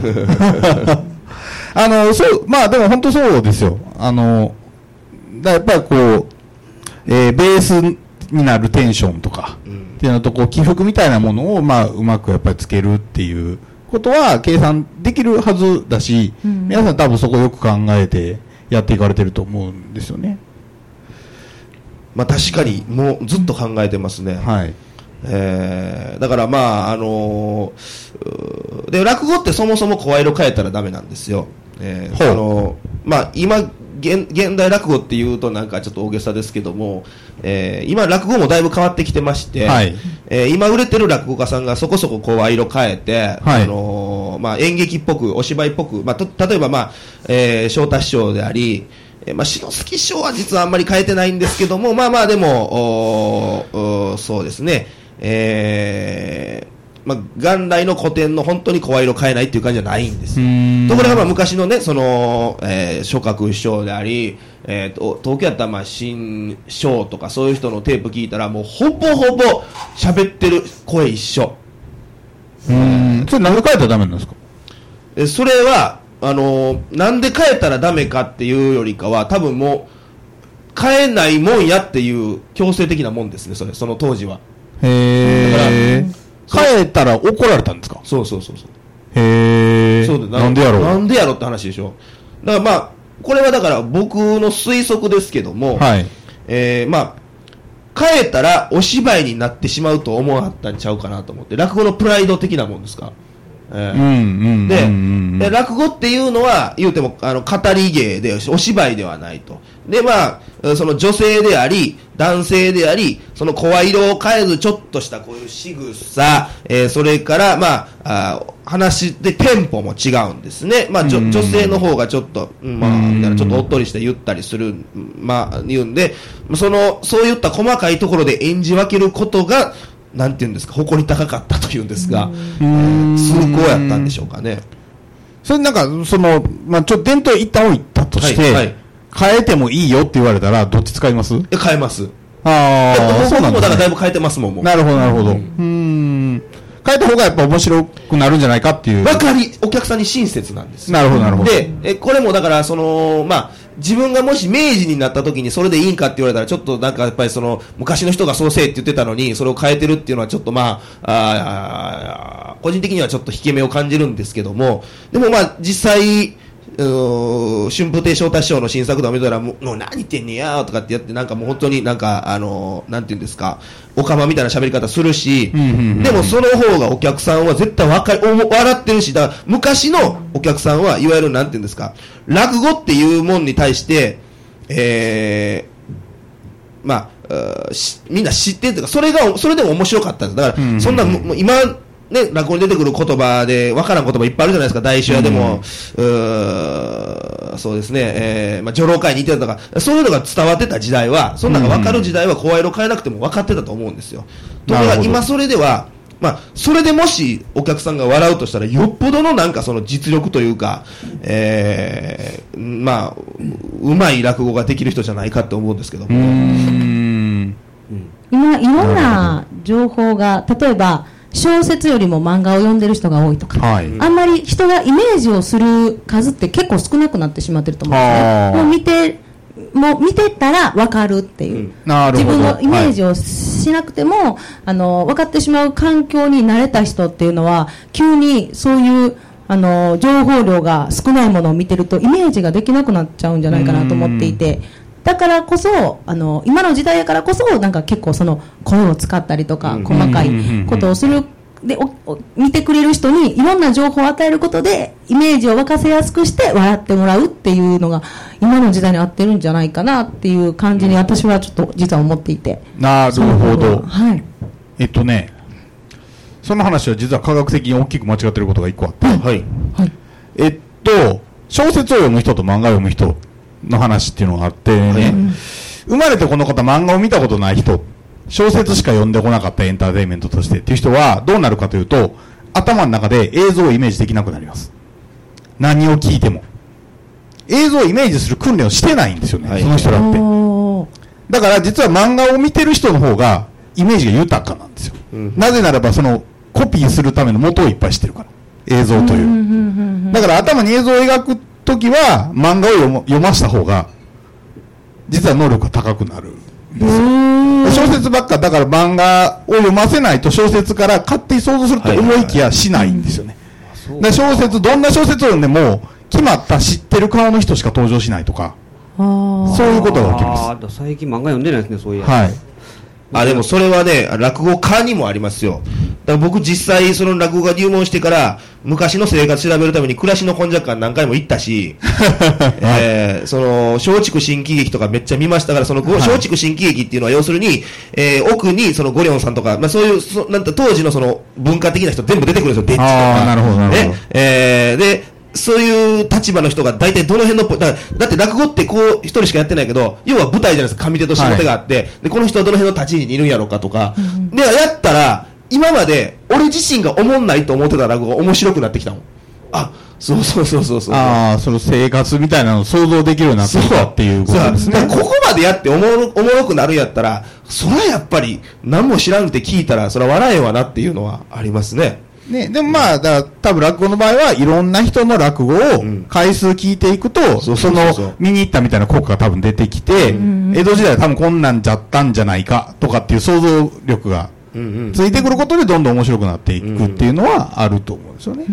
まあでも本当そうですよ。やっぱりこう、ベースになるテンションとか、っていうのとこう起伏みたいなものをまあうまくやっぱりつけるっていうことは計算できるはずだし、皆さん多分そこよく考えてやっていかれてると思うんですよね。 まあ確かにもうずっと考えてますね。 はい。 だからまあで落語ってそもそも声色変えたらダメなんですよ。 今現代落語っていうとなんかちょっと大げさですけども、今落語もだいぶ変わってきてまして、はい、今売れてる落語家さんがそこそこ声色変えて、はい、演劇っぽくお芝居っぽく、例えば昇太師匠であり、篠月師匠は実はあんまり変えてないんですけども、でもそうですね、元来の古典の本当に声色変えないっていう感じじゃないんですよ。ところが昔のね、諸角師匠であり、東京やったら新章とかそういう人のテープ聞いたらもうほぼ喋ってる声一緒。 それなんで変えたらダメなんですか？ それはなんで変えたらダメかっていうよりかは、多分もう変えないもんやっていう強制的なもんですね。その当時は。 へー。だから変えたら怒られたんですか？ そう。 へー。 そうだ。 なんでやろう。 なんでやろって話でしょ。だからこれはだから僕の推測ですけども、はい。変えたらお芝居になってしまうと思わはったんちゃうかなと思って、落語のプライド的なもんですか。で、落語っていうのは言うても語り芸でお芝居ではないと。でその女性であり男性であり、その声色を変えずちょっとしたこういう仕草、それから話でテンポも違うんですね。女性の方がちょっとちょっとおっとりして言ったりする言うんで、そういった細かいところで演じ分けることがなんていうんですか、誇り高かったというんですが、崇高やったんでしょうかね。 それなんかちょっと伝統一旦置いたとして、はい、変えてもいいよって言われたらどっち使います？ 変えます。 そうなんですね。 僕もだからだいぶ変えてますもん。 なるほど。変えた方がやっぱ面白くなるんじゃないかっていう。 お客さんに親切なんです。 なるほど。 で、これもだから自分がもし明治になった時にそれでいいんかって言われたら、ちょっとなんかやっぱり昔の人がそうせえって言ってたのにそれを変えてるっていうのはちょっと個人的にはちょっと引け目を感じるんですけども、でも実際春風亭昇太師匠の新作とか見たらもう何言ってんねやとかってやって、なんかもう本当になんかなんていうんですか、おかまみたいな喋り方するし、でもその方がお客さんは絶対笑ってるし、だから昔のお客さんはいわゆるなんていうんですか、落語っていうもんに対してみんな知ってるというか、それでも面白かったんです。だからそんな今ね、落語に出てくる言葉で分からん言葉いっぱいあるじゃないですか。大衆屋でも、そうですね、女郎会に似てるとか、そういうのが伝わってた時代は、そんなのが分かる時代は声色変えなくても分かってたと思うんですよ。ところが今それでは、それでもしお客さんが笑うとしたら、よっぽどのなんかその実力というか、うまい落語ができる人じゃないかって思うんですけども。 今、いろんな情報が、例えば、小説よりも漫画を読んでる人が多いとか、はい、あんまり人がイメージをする数って結構少なくなってしまってると思うんですね。もう見てたら分かるっていう、自分のイメージをしなくても、分かってしまう環境に慣れた人っていうのは急にそういう情報量が少ないものを見てるとイメージができなくなっちゃうんじゃないかなと思っていて、だからこそ今の時代やからこそなんか結構その声を使ったりとか細かいことをするで見てくれる人にいろんな情報を与えることでイメージを沸かせやすくして笑ってもらうっていうのが今の時代に合ってるんじゃないかなっていう感じに私はちょっと実は思っていて。 なるほど。 はい。 その話は実は科学的に大きく間違ってることが一個あって、 はいはい、 小説を読む人と漫画を読む人の話っていうのがあってね、生まれてこの方漫画を見たことない人、小説しか読んでこなかったエンターテインメントとしてっていう人はどうなるかというと、頭の中で映像をイメージできなくなります。何を聞いても映像をイメージする訓練をしてないんですよね、その人だって。だから実は漫画を見てる人の方がイメージが豊かなんですよ、なぜならばそのコピーするための元をいっぱい知ってるから、映像という、だから頭に映像を描くときは漫画を読ました方が実は能力が高くなるんですよ。小説ばっかだから漫画を読ませないと小説から勝手に想像すると思いきやしないんですよね。で小説、どんな小説を読んでも決まった知ってる顔の人しか登場しないとか、そういうことが起きます。 最近漫画読んでないですね、そういや。 はい。 あ、でもそれはね、落語家にもありますよ。だから僕実際その落語家入門してから、昔の生活調べるために暮らしの根弱館何回も行ったし、その、松竹新喜劇とかめっちゃ見ましたから、その、松竹新喜劇っていうのは要するに、奥にそのゴリョンさんとか、まあそういう、なんか当時のその文化的な人全部出てくるんですよ、デッチとか。 なるほど、なるほど。 で、そういう立場の人が大体どの辺のだって落語ってこう一人しかやってないけど、要は舞台じゃないですか、上手と下手があって、で、この人はどの辺の立ち位置にいるんやろうかとか、で、やったら、今まで俺自身が思んないと思ってた落語が面白くなってきたもん。あ、そう。 ああ、その生活みたいなのを想像できるようになってきたっていうことですね。 ここまでやっておもろくなるんやったら、それはやっぱり何も知らんって聞いたら、それは笑えんわなっていうのはありますね。 ね、でもまあ、だから多分落語の場合はいろんな人の落語を回数聞いていくと、その見に行ったみたいな効果が多分出てきて、江戸時代は多分こんなんじゃったんじゃないかとかっていう想像力がついてくることでどんどん面白くなっていくっていうのはあると思うんですよね。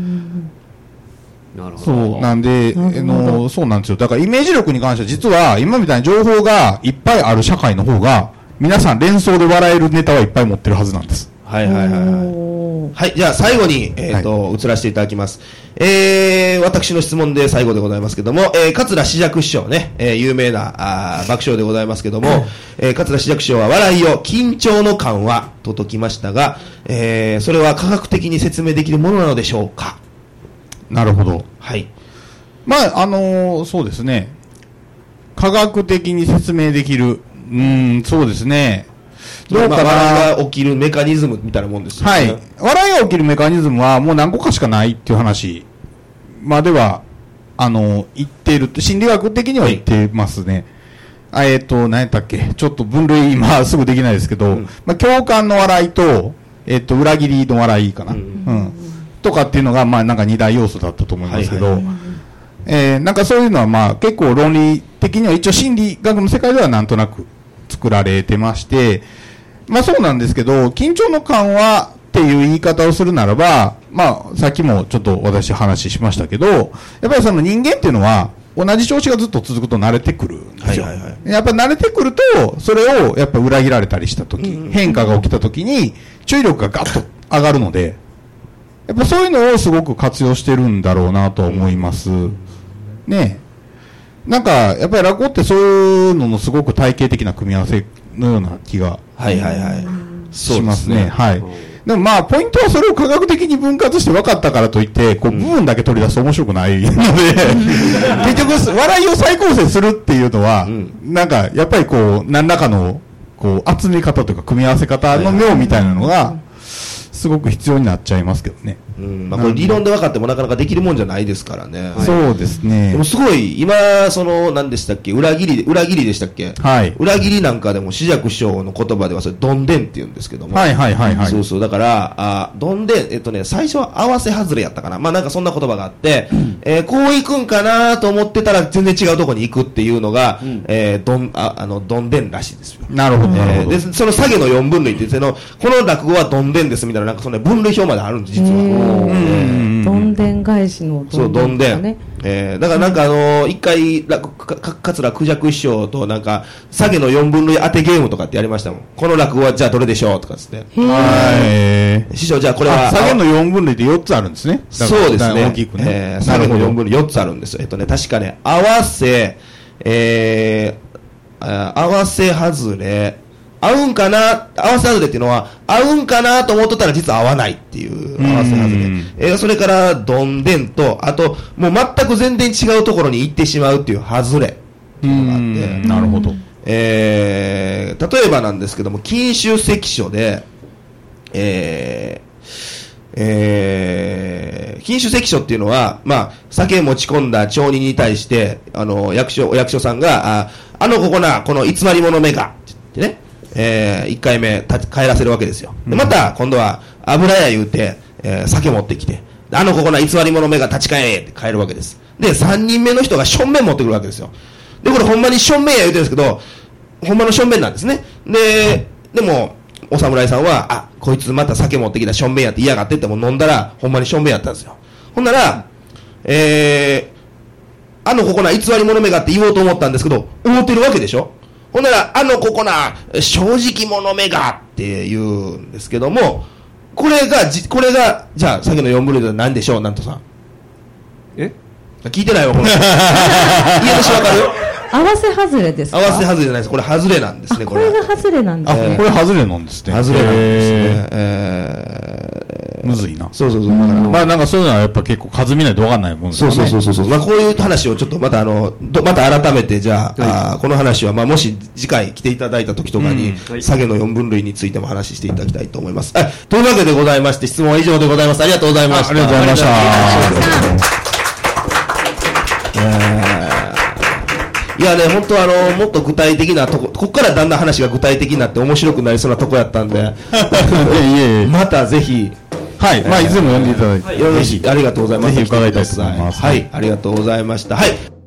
なるほど。 そうなんで、そうなんですよ。だからイメージ力に関しては実は今みたいに情報がいっぱいある社会の方が皆さん連想で笑えるネタはいっぱい持ってるはずなんです。 はい。はい、じゃあ最後に、移らせていただきます。私の質問で最後でございますけども、桂枝雀師匠ね、有名な爆笑でございますけども、桂枝雀師匠は笑いを緊張の緩和と説きましたが、それは科学的に説明できるものなのでしょうか。 なるほど。 はい。 まあ、そうですね。科学的に説明できる。そうですね。 どうかな、笑いが起きるメカニズムみたいなもんですよね。 はい。笑いが起きるメカニズムはもう何個かしかないっていう話までは、言っている、心理学的には言ってますね。何やったっけ、ちょっと分類今すぐできないですけど、まあ、共感の笑いと、裏切りの笑いかな。とかっていうのが、まあなんか二大要素だったと思いますけど、なんかそういうのはまあ結構論理的には一応心理学の世界ではなんとなく作られてまして、まあそうなんですけど、緊張の緩和っていう言い方をするならば、まあさっきもちょっと私話しましたけど、やっぱりその人間っていうのは同じ調子がずっと続くと慣れてくるんですよ。やっぱ慣れてくると、それをやっぱ裏切られたりしたとき、変化が起きたときに注意力がガッと上がるので、やっぱそういうのをすごく活用してるんだろうなと思います。ねえ。なんか、やっぱり落語ってそういうののすごく体系的な組み合わせのような気がしますね。はい。でもまあ、ポイントはそれを科学的に分割して分かったからといって、こう、部分だけ取り出すと面白くないので、結局、笑いを再構成するっていうのは、なんか、やっぱりこう、何らかの、こう、集め方というか、組み合わせ方の妙みたいなのが、すごく必要になっちゃいますけどね。 まあこれ理論で分かってもなかなかできるもんじゃないですからね。 そうですね。 でもすごい、今、何でしたっけ、裏切りでしたっけ、 はい。 裏切りなんかでも、枝雀師匠の言葉ではそれ、どんでんって言うんですけども。そうそう。だから、どんでん、最初は合わせ外れやったかな。まあなんかそんな言葉があって、こう行くんかなと思ってたら全然違うとこに行くっていうのが、どんでんらしいですよ。 なるほど。 で、その下げの4分類って言って、この落語はどんでんですみたいな、なんかその分類表まであるんです、実は。 どんでん返しのどんでん。そう、どんでん。だからなんか一回、桂枝雀師匠となんか、下げの4分類当てゲームとかってやりましたもん。この落語はじゃあどれでしょうとかですね。師匠、じゃあこれは。 下げの4分類って4つあるんですね。 そうですね。 大きくね。 下げの4分類4つあるんですよ。確かね、合わせ外れ、合うんかな、合わせ外れっていうのは、合うんかなと思っとったら実は合わないっていう、合わせ外れ。それから、どんでんと、あと、もう全く全然違うところに行ってしまうっていう外れっていうのがあって。 なるほど。 例えばなんですけども、禁酒関所で、禁酒関所っていうのは、まあ、酒持ち込んだ町人に対して、お役所さんが、この偽り者めが、ってね、1回目帰らせるわけですよ。でまた今度は油屋言うて、酒持ってきて、ここな偽り者めが立ち返れって帰るわけです。で3人目の人がしょんべん持ってくるわけですよ。でこれほんまにしょんべんや言うてるんですけど、ほんまのしょんべんなんですね。でもお侍さんはこいつまた酒持ってきたしょんべんやって嫌がってっても飲んだらほんまにしょんべんやったんですよ。ほんならここな偽り者めがって言おうと思ったんですけど思ってるわけでしょ。 ほんなら、ここな、正直者めがって言うんですけども、これが、じゃあ、さっきの4分類で何でしょう、なんとさん。聞いてないわ、この。家主わかる？ 合わせ外れですか？ 合わせ外れじゃないです。これ外れなんですね、 これが外れなんですね。 これ外れなんですね。 外れなんですね。 むずいな。 そう。だからまあなんかそういうのはやっぱ結構数見ないと分かんないもんですよね。 そう。まあこういう話をちょっとまたまた改めてじゃあ、この話はまあもし次回来ていただいた時とかに、下げの4分類についても話していただきたいと思います。というわけでございまして、質問は以上でございます。ありがとうございました。 ありがとうございました。 いやね、本当もっと具体的なとこ、こっからだんだん話が具体的になって面白くなりそうなとこやったんで、またぜひ、 はい、まあいつでも呼んでいただいて、 よろしい、ありがとうございます。 ぜひ伺いたいと思います。 はい、ありがとうございました。はい。